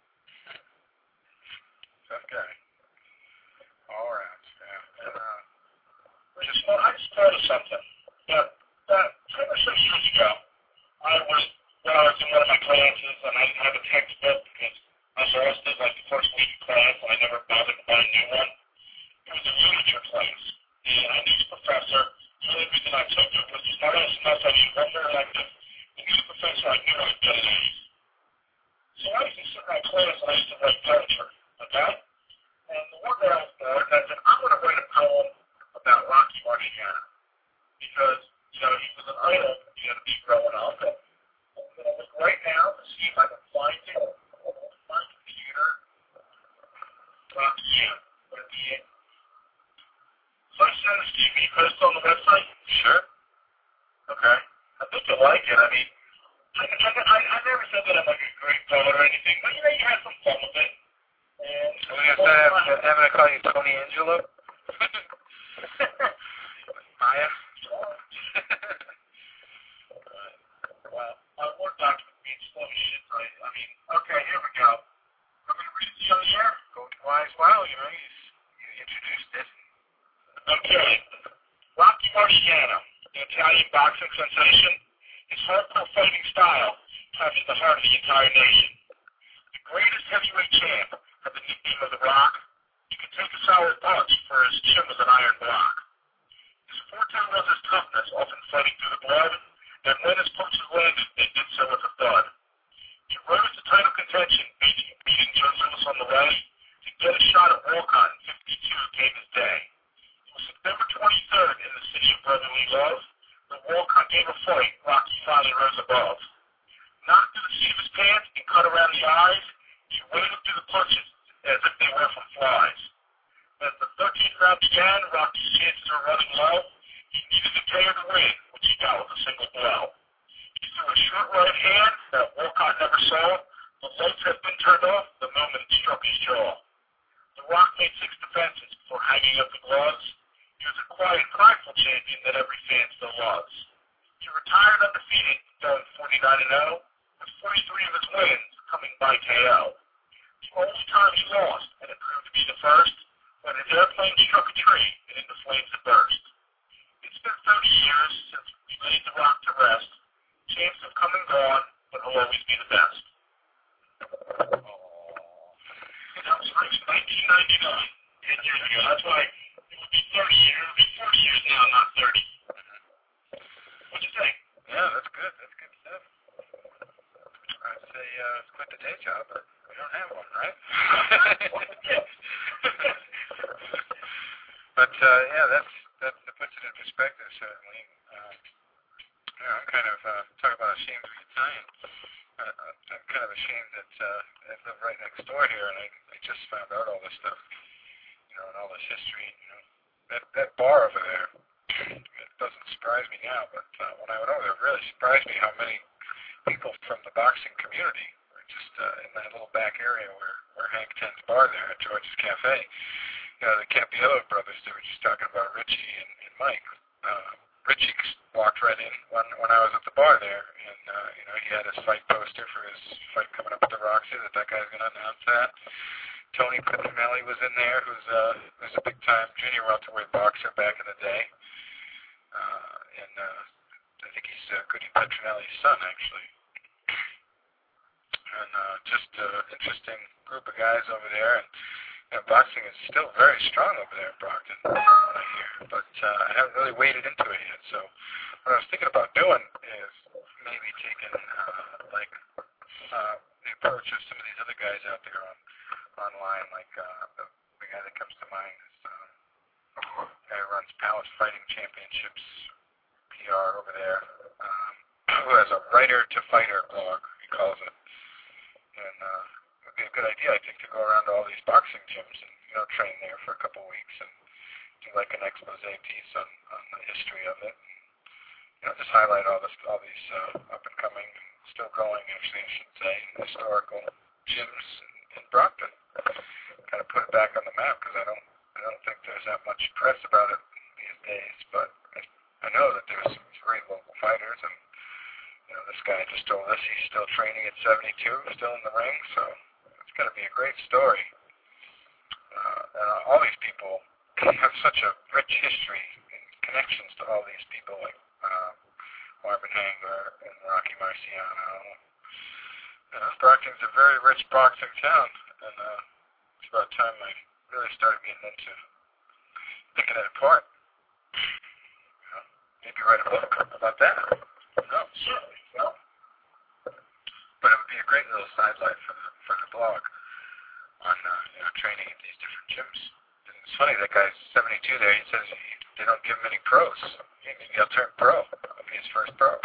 Tough guy. All right. Yeah. And, I just thought of something. That 10 or so years ago, when I was in one of my classes, and I didn't have a textbook because I lost it like the first week of class, and I never bothered to buy a new one. It was a literature class, and I knew the professor. The only reason I took it was just not enough. I needed one more elective. I knew the professor. I knew I would get an A's. So I used to sit in my class and I used to write poetry. Okay? And the one day I was bored, and I said, I'm going to write a poem about Rocky Marciano. Because, he was an idol to be growing up. And I'm going to look right now to see if I can find it on my computer. Rocky, put it in. So I sent this to you. Can you post it on the website? Sure. Okay. I think you'll like it. I mean, I never said that I'm like a great poet or anything, but you had some fun with it. And I'm going to call you Tony Angelo. Maya. Well, Word document means slow as shit, right? I mean, okay, here we go. I'm going to read it to you on the air. Golden Wise. Wow, you introduced it. Okay. Rocky Marciano, an Italian boxing sensation. His hardcore fighting style touches the heart of the entire nation. The greatest heavyweight champ had the nickname of The Rock. You could take a solid punch, for his chin was an iron block. His forte was his toughness, often fighting through the blood, and when his punches landed, they did so with a thud. He rose to title contention, beating Joe Louis on the way. To get a shot at Walcott in 52 came his day. It was September 23rd in the city of brotherly love. When Walcott gave a fight, Rocky finally rose above. Knocked to the seat of his pants and cut around the eyes, he waited through the punches as if they were from flies. As the 13th round began, Rocky's chances were running low. He needed the KO to win, which he got with a single blow. He threw a short right hand that Walcott never saw. The lights had been turned off the moment it struck his jaw. The Rock made 6 defenses before hanging up the gloves. He was a quiet, prideful champion that every fan still loves. He retired undefeated, going 49-0, with 43 of his wins coming by KO. The only time he lost, and it proved to be the first, when his airplane struck a tree and into flames had burst. It's been 30 years since we laid The Rock to rest. Champs have come and gone, but he'll always be the best. That was from 1999, 10 years ago. That's why it would be 30 years. It would be 40 years now, not 30. What'd you think? Yeah, that's good. That's good stuff. I'd say it's quite the day job, but we don't have one, right? But yeah, that puts it in perspective, certainly. I'm kind of talking about ashamed to be Italian. I'm kind of ashamed that I live right next door here, and I just found out all this stuff, and all this history. That bar over there, it doesn't surprise me now, but when I went over there, it really surprised me how many people from the boxing community were just in that little back area where Hank tends bar there at George's Cafe. The Campiello brothers, they were just talking about Richie and Mike. Richie walked right in when I was at the bar there, and he had his fight poster for his fight coming up at the Roxy, that guy's going to announce that. Tony Pettinelli was in there, who's a big-time junior welterweight boxer back in the day. And I think he's Goody Petronelli's son, actually. And just an interesting group of guys over there. And boxing is still very strong over there in Brockton, I hear. But I haven't really waded into it yet. So what I was thinking about doing is maybe taking the approach of some of these other guys out there online, like the guy that comes to mind is the guy who runs Palace Fighting Championships PR over there, who has a writer-to-fighter blog, he calls it. And it would be a good idea, I think, to go around to all these boxing gyms and, train there for a couple of weeks and do like an expose piece on the history of it. And, just highlight all these up-and-coming, still going, actually, I should say, historical gyms in Brockton. Kind of put it back on the map, because I don't think there's that much press about it these days, but I know that there's some great local fighters, and this guy just told us he's still training at 72, still in the ring, so it's going to be a great story. And all these people have such a rich history and connections to all these people, like Marvin Hagler and Rocky Marciano. Brockton's a very rich boxing town, and it's about time I really started getting into picking it apart. Maybe write a book about that. No, certainly. No. But it would be a great little sidelight for the blog on training at these different gyms. And it's funny, that guy's 72 there. He says they don't give him any pros. Maybe he'll turn pro. That'll be his first pro.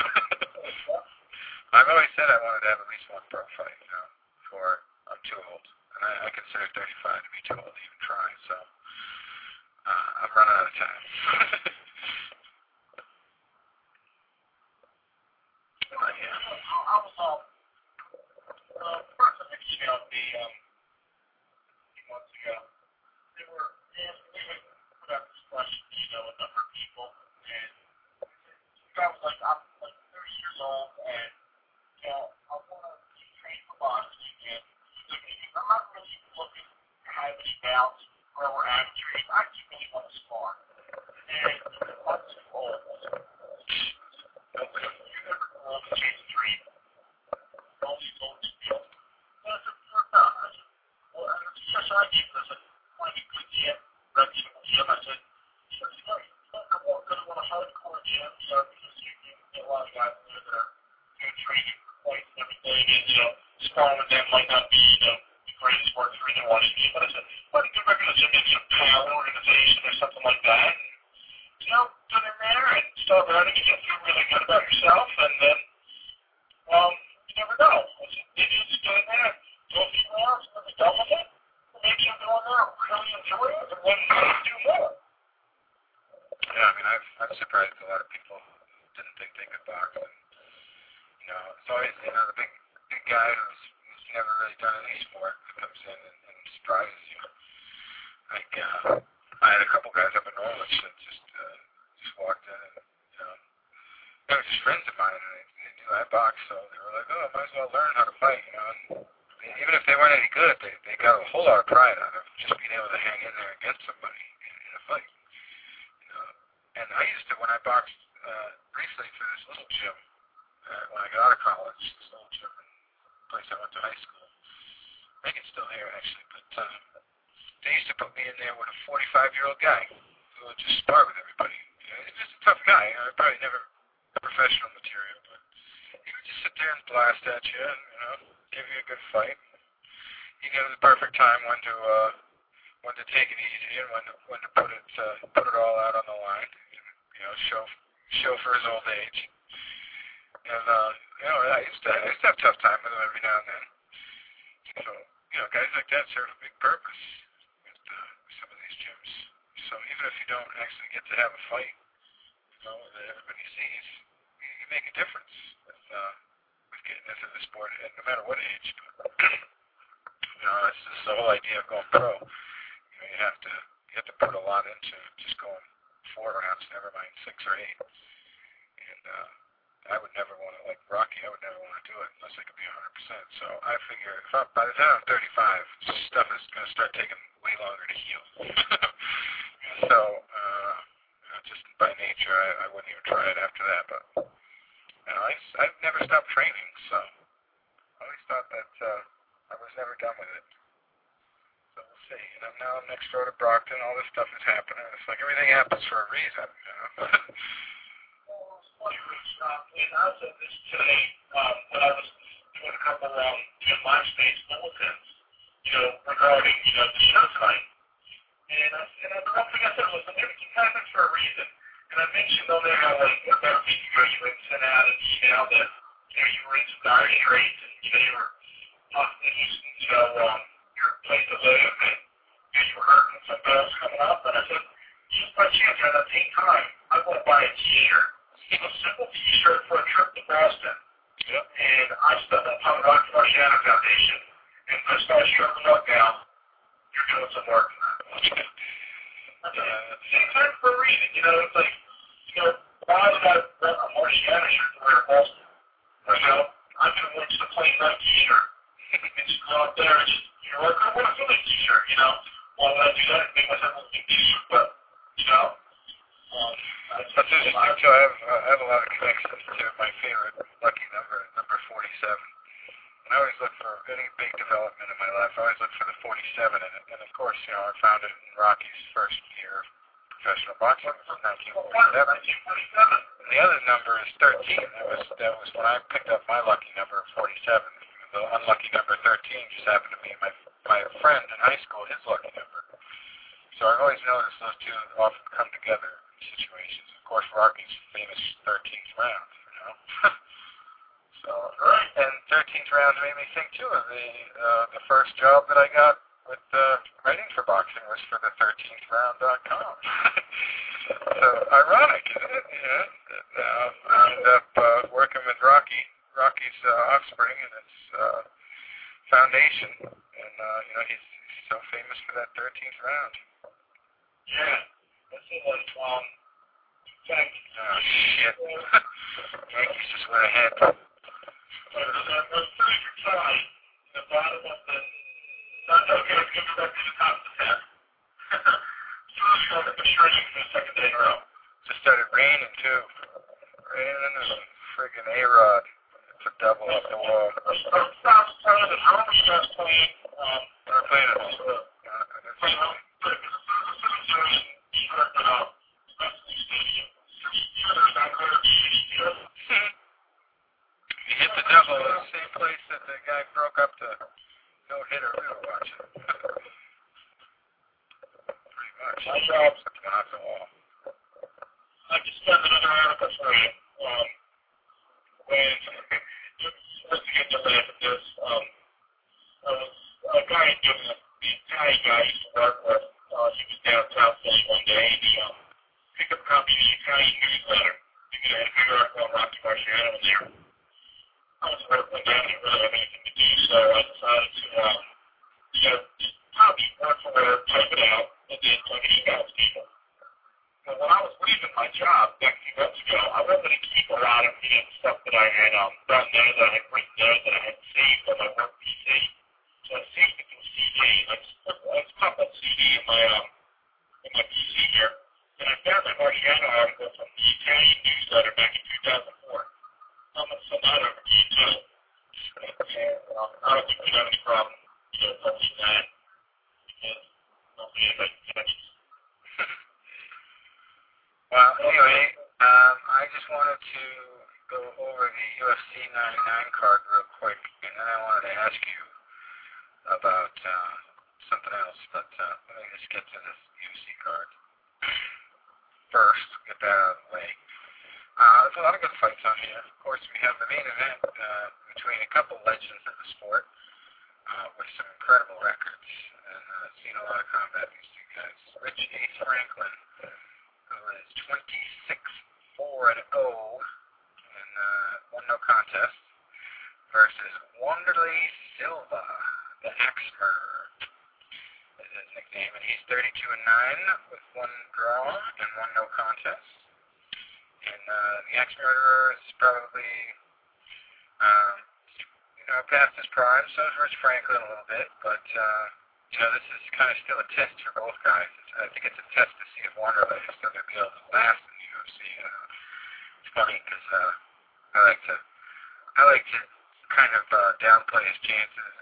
I've always said I wanted to have at least one pro fight. Before I'm too old, and I consider 35 to be too old to even try. So I'm running out of time. I was first I think emailed me a few months ago. They put out this question, a number of people, and the guy was like, I'm like 30 years old, and I want to train for boxing again. I'm not really looking to have any bouts where we're amateurs. I just really want to spar. And I'm too old. Okay, you never go on to chase a dream. All these old skills. And I said, no. I said, well, and the suggestion I gave was, I said, find a good gym, reputable gym. I said, you're going to want a hardcore gym, because you get a lot of guys in there that are training for fights and everything, and, sparring with them might not be, the greatest work for either one of you. But I said, find a good regular gym, maybe some power organization or something like that. And, get in there and start learning, and you'll feel really good about yourself, and then, you never know. I said, maybe you'll just get in there, do a few rounds, and then be done with it. Or maybe you'll go in there and really enjoy it, and then do more. Yeah, I mean, I've surprised a lot of people who didn't think they could box, and it's always the big guy who's never really done any sport that comes in and surprises you. Like I had a couple guys up in Norwich that just walked in, and they were just friends of mine, and they knew I boxed, so they were like, oh, I might as well learn how to fight, and even if they weren't any good, they got a whole lot of pride out of just being able to hang in there against somebody in a fight. And I used to, when I boxed briefly for this little gym, when I got out of college, this little gym in the place I went to high school. I think it's still here, actually, but they used to put me in there with a 45-year-old guy who would just spar with everybody. He's just a tough guy. Probably never professional material, but he would just sit there and blast at you and, give you a good fight. He knew the perfect time when to take it easy and when to put it all out on the line. Show for his old age. And I used to have a tough time with him every now and then. So guys like that serve a big purpose with some of these gyms. So even if you don't actually get to have a fight, that everybody sees, you make a difference with getting into the sport, and no matter what age. But that's just the whole idea of going pro. You have to put a lot into just going 4 rounds, never mind 6 or 8. And I would never want to, like Rocky, I would never want to do it unless I could be 100%. So I figure by the time I'm 35, stuff is going to start taking way longer to heal. So just by nature, I wouldn't even try it after that. But go to Brockton, all this stuff is happening. It's like everything happens for a reason, you know. Well, it's funny, Rich, and I said this today, when I was doing a couple, MySpace bulletins, regarding, the show tonight. And the one thing I said was, everything happens for a reason. And I mentioned on there how, like, about a week ago, you had sent out an email that, you were in some dire straits, and, you were possibly losing, your place to live, and you were hurting some bills coming up. And I said, just by chance, at that same time, I want to buy a t-shirt. A simple t-shirt for a trip to Boston. Yep. And I spent that time at Rocky Marciano Foundation, and I started struggling up now. You're doing some work. Same time for a reason, it's like, why did I rent a Marciano shirt to wear in Boston? I'm going to wear just a plain white t-shirt. And just go out there and just, like, I want a Philly t-shirt, Why would I do that? Make myself look big t-shirt, but, That's interesting, too. I have a lot of connections to my favorite lucky number 47. And I always look for any big development in my life. I always look for the 47 in it. And of course, I found it in Rocky's first year of professional boxing, 1947. And the other number is 13. That was when I picked up my lucky number, 47. The unlucky number 13 just happened to be my friend in high school, his lucky number. So I've always noticed those two often come together in situations. Of course, Rocky's famous 13th round, So, right. And 13th round made me think, too, of the first job that I got with writing for boxing was for the 13thround.com. So, ironic, isn't it? Yeah. I ended up working with Rocky's offspring and its foundation. And, he's so famous for that 13th round. Yeah. That's it, like, Yankees. Oh, shit. Yankees just went ahead. But it was pretty good time. The bottom of the... Not okay, let's get back to the top of the 10. So let's go with the shrinking for the second day in a row. Just started raining, too. Raining and friggin' A-Rod. It's a double off the wall. Stop playing at home. You guys playing... We're playing at home. He hit the double in the same place that the guy broke up the no-hitter we were watching. Pretty much. My job's went off the wall. I just spent another article for you. When, just to get the laugh at this, a guy doing the Italian guy I used to work with, he was downtown Philly one day, and he picked up a copy of the Italian newsletter. He had a big article on Rocky Marciano in there. I was working down, didn't really have anything to do, so I decided to, just copy word for word, type it out, and then plug it email to people. But when I was leaving my job back a few months ago, I wanted to keep a lot of stuff that I had done there, that I had written there, that I had saved on my work PC. So I saved it to a CD. I just popped that CD in my PC here, and I found that Marciano article from the Italian newsletter back in 2004. I'm going to send that over to you too. And I don't think we have any problem publishing that, because nobody has any judges. Well, anyway, I just wanted to go over the UFC 99 card real quick, and then I wanted to ask you about something else, but let me just get to this UFC card first, get that out of the way. There's a lot of good fights on here. Of course, we have the main event between a couple legends of the sport with some incredible records, and I've seen a lot of combat these two guys. Rich Ace Franklin, who is 26-4-0 and won no contest, versus Wanderlei Silva, the Axmer is his nickname, and he's 32-9 with one draw and one no contest. And the Axe-Murderer is probably, past his prime. So is Rich Franklin a little bit, but this is kind of still a test for both guys. I think it's a test to see if Wanderlei is still going to be able to last in the UFC. It's funny because I like to kind of downplay his chances and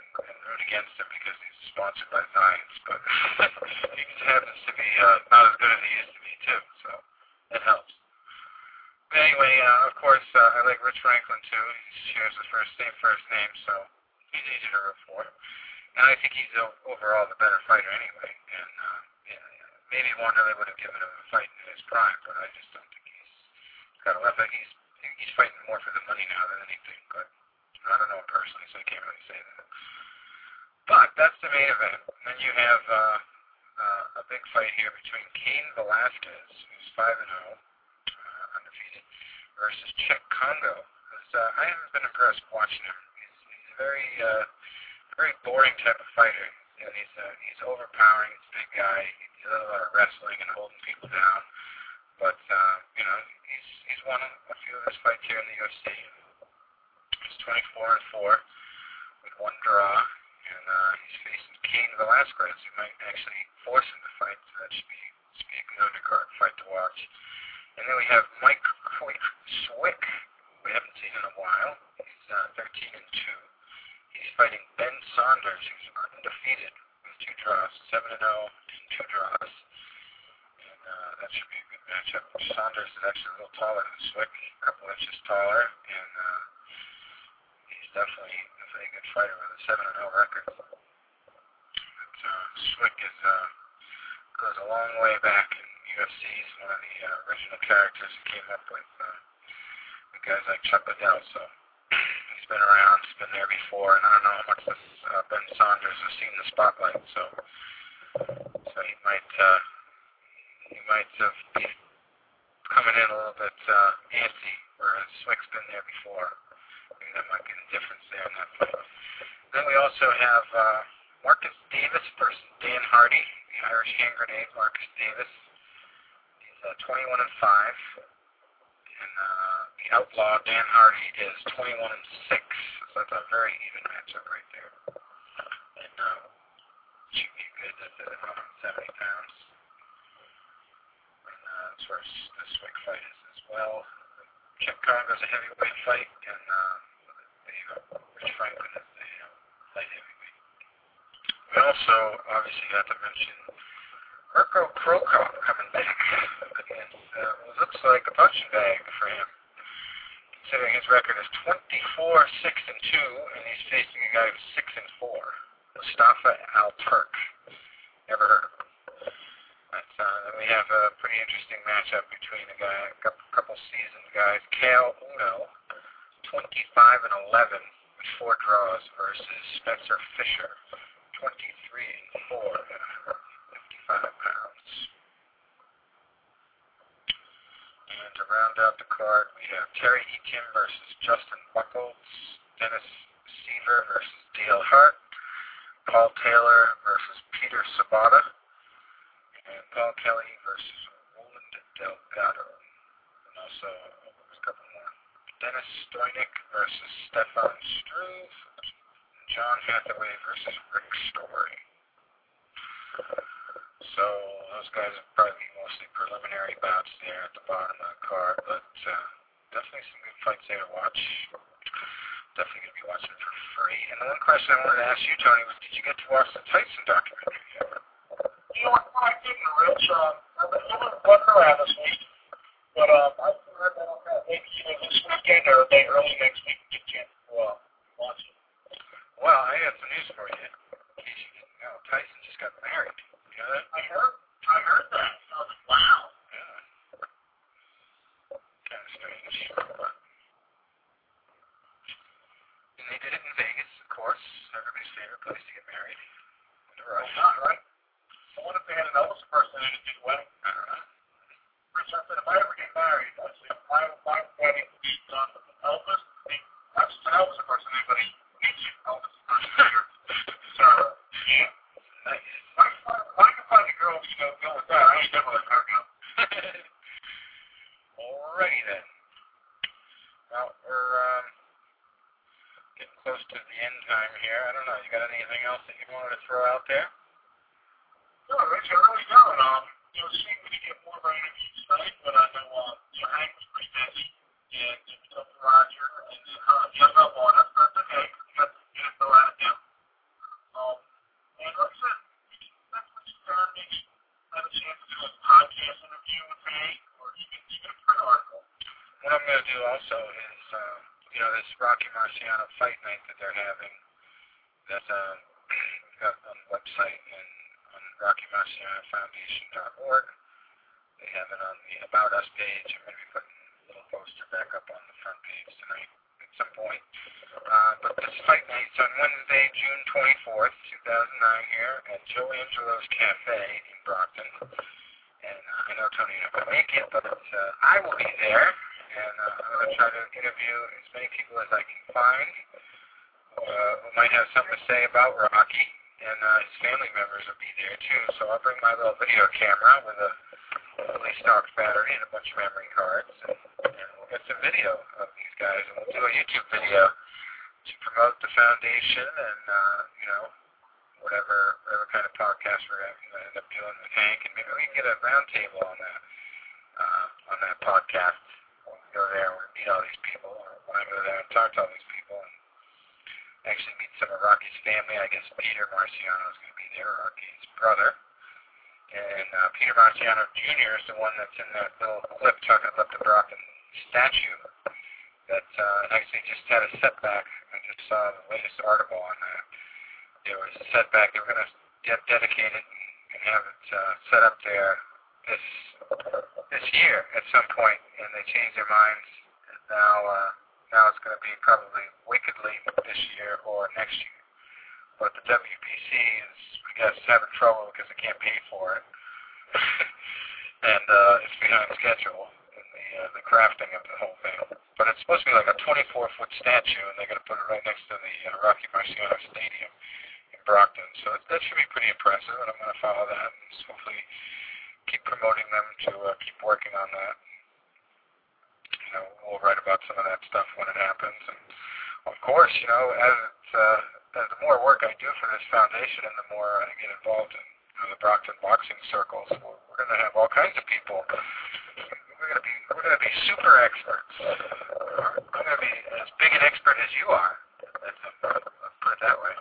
root against him because he's sponsored by Science, but he just happens to be not as good as he used to be too, so it helps. But anyway, of course, I like Rich Franklin too. He shares the first name, so he's easy to root for. And I think he's overall the better fighter anyway. And maybe Wanderlei would have given him a fight in his prime, but I just don't think he's got a left. I think he's fighting more for the money now than anything. But I don't know him personally, so I can't really say that. But that's the main event. And then you have a big fight here between Cain Velasquez, who's 5-0, undefeated, versus Cheick Kongo. I haven't been impressed watching him. He's a very boring type of fighter. You know, he's overpowering. He's a big guy. He does a lot of wrestling and holding people down. But you know, he's won a few of his fights here in the UFC. He's 24-4 with 1 draw, and he's facing Cain Velasquez, who might actually force him to fight. So that should be a good undercard fight to watch. And then we have Mike Swick. We haven't seen in a while. He's 13-2. He's fighting Ben Saunders, who's undefeated with 2 draws, 7-0 and 2 draws. And that should be a good matchup. Saunders is actually a little taller than Swick, a couple inches taller, and he's definitely a very good fighter with a 7-0 record. But Swick goes a long way back in UFC. He's one of the original characters who came up with guys like Chuck Liddell, so he's been around, he's been there before, and I don't know how much this Ben Saunders has seen the spotlight, so he might be coming in a little bit antsy, whereas Swick's been there before. Maybe that might be the difference there in that fight. Then we also have Marcus Davis versus Dan Hardy, the Irish hand grenade, Marcus Davis. He's 21-5. And the outlaw Dan Hardy is 21-6, so that's a very even matchup right there. And should be good at 170 pounds. And as far as the Swick fight is as well. Cheick Kongo is a heavyweight fight, and Rich Franklin is the light heavyweight. We also obviously got to mention Mirko Cro Cop coming back against what looks like a punching bag for him, considering his record is 24-6-2, and he's facing a guy who's 6-4, Mustafa Al-Turk. Never heard of him. Then we have a pretty interesting matchup between a couple seasoned guys. Cael Uno, 25-11 with 4 draws, versus Spencer Fisher, 23-4 at 155 pounds. And to round out the card, we have Terry Etim versus Justin Buchholz, Dennis Siver versus Dale Hart, Paul Taylor versus Peter Sabata, and Paul Kelly versus Roland Delgado. And also, there's a couple more. Dennis Stoynik versus Stefan Struve, and John Hathaway versus Rick Story. So those guys are probably mostly preliminary bouts there at the bottom of the card, but definitely some good fights there to watch. Definitely going to be watching for free. And the one question I wanted to ask you, Tony, was did you get to watch the Tyson documentary yet? You know what, I didn't, Rich. I've been looking around this week, but I heard that maybe either this weekend or early next week get a chance to watch it. Well, I have some news for you. In case you didn't know, Tyson just got married. You know that? I heard that. I was like, wow. Yeah. Kind of strange. But... And they did it in Vegas, of course. Everybody's favorite place to get married. In a rush. Not right. I wonder if they had an Elvis impersonator to do the wedding. I don't know. Rich, I said, if I ever get married, I said, my wedding will be done with Elvis. Not just an Elvis impersonator, but a ancient Elvis impersonator. So, yeah. Nice. I can find a girl to go with that. I ain't never let her go. Alrighty then. Well, we're getting close to the end time here. I don't know. You got anything else that you wanted to throw out there? No, Rich, I really don't. See, we didn't get more of our interviews tonight, but I know, Hank was pretty busy, and we talked to Roger, and he hung up on us, but that's okay. We got to get it out of him. also is, this Rocky Marciano fight night that they're having. That's got on the website and on RockyMarcianoFoundation.org. They have it on the About Us page. I'm going to be putting a little poster back up on the front page tonight at some point. But this fight night's on Wednesday, June 24th, 2009 here at Joe Angelo's Cafe in Brockton. And I know Tony not going to make it, but I will be there. And I'm going to try to interview as many people as I can find who might have something to say about Rocky. And his family members will be there too. So I'll bring my little video camera with a fully stocked battery and a bunch of memory cards. And we'll get some video of these guys. And we'll do a YouTube video to promote the foundation and, whatever kind of podcast we're going to end up doing with Hank. And maybe we can get a round table on that podcast. We'll go there and we'll meet all these people. Or when I go there and talk to all these people and actually meet some of Rocky's family. I guess Peter Marciano is going to be there, Rocky's brother. And Peter Marciano Jr. is the one that's in that little clip talking about the Brockton statue that actually just had a setback. I just saw the latest article on that. There was a setback. They were going to dedicate it and have it set up there this year at some point, and they changed their minds. And now it's going to be probably wickedly this year or next year. But the WBC is, I guess, having trouble because they can't pay for it. And it's behind schedule in the crafting of the whole thing. But it's supposed to be like a 24-foot statue, and they're going to put it right next to the Rocky Marciano Stadium in Brockton. So that should be pretty impressive, and I'm going to follow that and hopefully keep promoting them to keep working on that. We'll write about some of that stuff when it happens. And of course, as the more work I do for this foundation and the more I get involved in the Brockton boxing circles, we're going to have all kinds of people. We're going to be super experts. I'm going to be as big an expert as you are. I'll put it that way.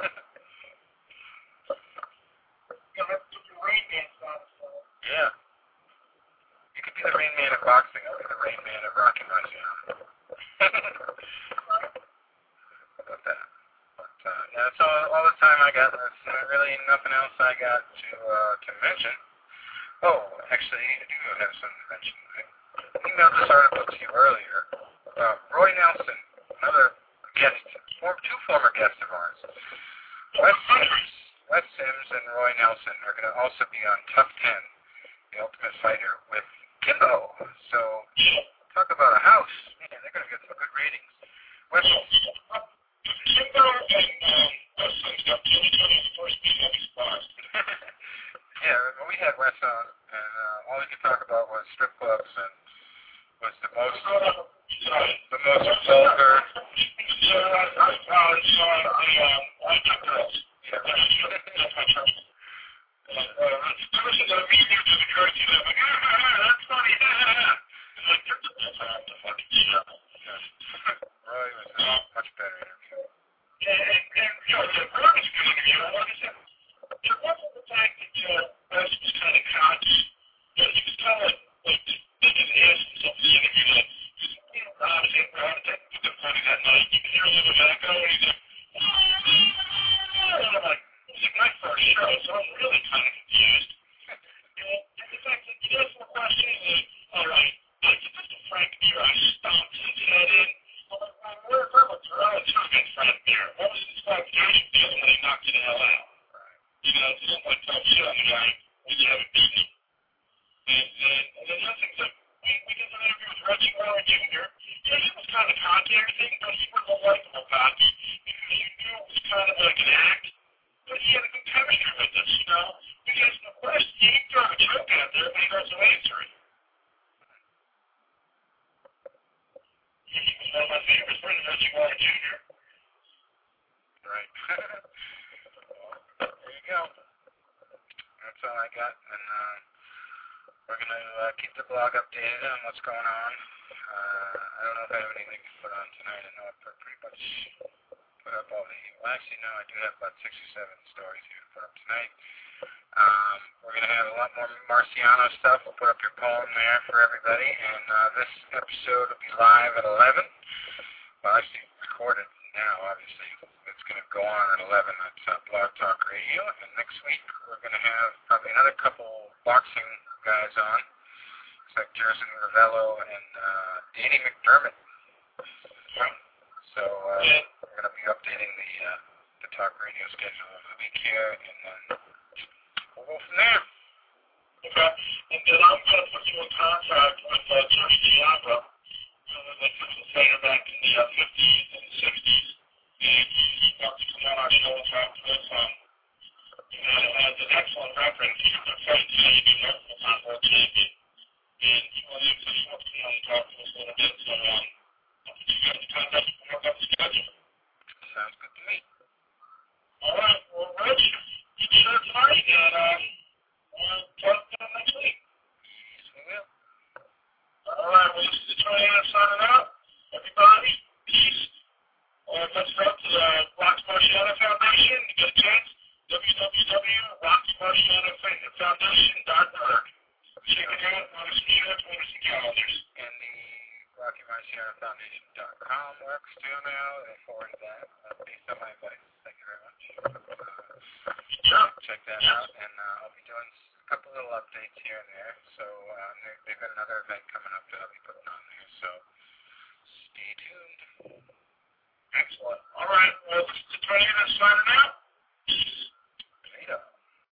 Yeah. You could be the Rain Man of boxing. I'll be the Rain Man of Rocky Marciano. About that. But that's all the time I got. There's really nothing else I got to mention. Oh, actually, I do have something to mention. I emailed this article to you earlier about Roy Nelson, another guest, two former guests of ours. Wes Sims and Roy Nelson are going to also be on Tough 10, The Ultimate Fighter, with Kimbo. So, talk about a house. Man, they're going to get some good ratings. Wes. Kimbo and Wes Sims got 2020's first big heavy spots. Yeah, we had Wes on, and all he could talk about was strip clubs and was the most vulgar. I took girls. Yeah, That's my trouble. Listen to me near to the coach, he's like, that's funny. It's like, that's off the fucking show. Roy was a much better interview. The Roy was a good interview. Like I said, there wasn't the fact that Wes was kind of cocky. He was kind of like thinking ass himself in the interview. Like, Ron is taking the funny that night. You can hear him in the back and he's like, and I'm like, this is my first show, so I'm really kind of confused. And the fact that he asked the question, he's like, all right, I get this to Frank Mir, I stomped his head in. I'm like, well, where was Toronto against Frank Mir? What was his qualification feeling when they knocked you the hell out? It's just like tough shit on the guy when you haven't beaten him. And then the other thing's like, we did an interview with Reggie Miller Jr. He was kind of cocky and everything, but he was a likable cocky because you knew it was kind of like an act. But he had a good chemistry with us, because in the West, he threw a joke out there, but he doesn't answer it. He was one of my favorites, Reggie Miller Jr. Right. There you go. That's all I got, and we're going to keep the blog updated on what's going on. I don't know if I have anything to put on tonight. I know I pretty much put up all the... Well, actually, no, I do have about 6 or 7 stories here to put up tonight. We're going to have a lot more Marciano stuff. We'll put up your poem there for everybody. And this episode will be live at 11. Well, actually recorded now, obviously. It's going to go on at 11 at Blog Talk Radio. And next week we're going to have probably another couple boxing guys on. It's like Jerson Ravello and Danny McDermott. So we're going to be updating the talk radio schedule of the week here, and then we'll go from there. Okay. And then I'm going to put you in contact with Jimmy Diablo, the fighter back in the 50s and 60s. And he got to come on our show and talk to us. And has an excellent record. He's been fighting today. He's been multiple time world champion. And he wants to come on and talk to us a little bit. So I'll put you guys in contact and work out the schedule. Sounds good to me. All right. Well, Rich, good show tonight. And we'll talk to you next week. Yes, we will. All right. Well, this is the Tony Anderson signing out. Everybody, peace. Let's go to the Rocky Marciano Foundation. You get a chance. www.rockymarcianofoundation.org. Check it out. Order some shirts, order some calendars. And the RockyMarcianoFoundation.com works too now. They forwarded that based on my advice. Thank you very much. Check that out. And I'll be doing a couple little updates here and there. So they've got another event coming up that I'll be putting on there. So stay tuned. Excellent. All right. Well, this is the Tony Anderson signing out.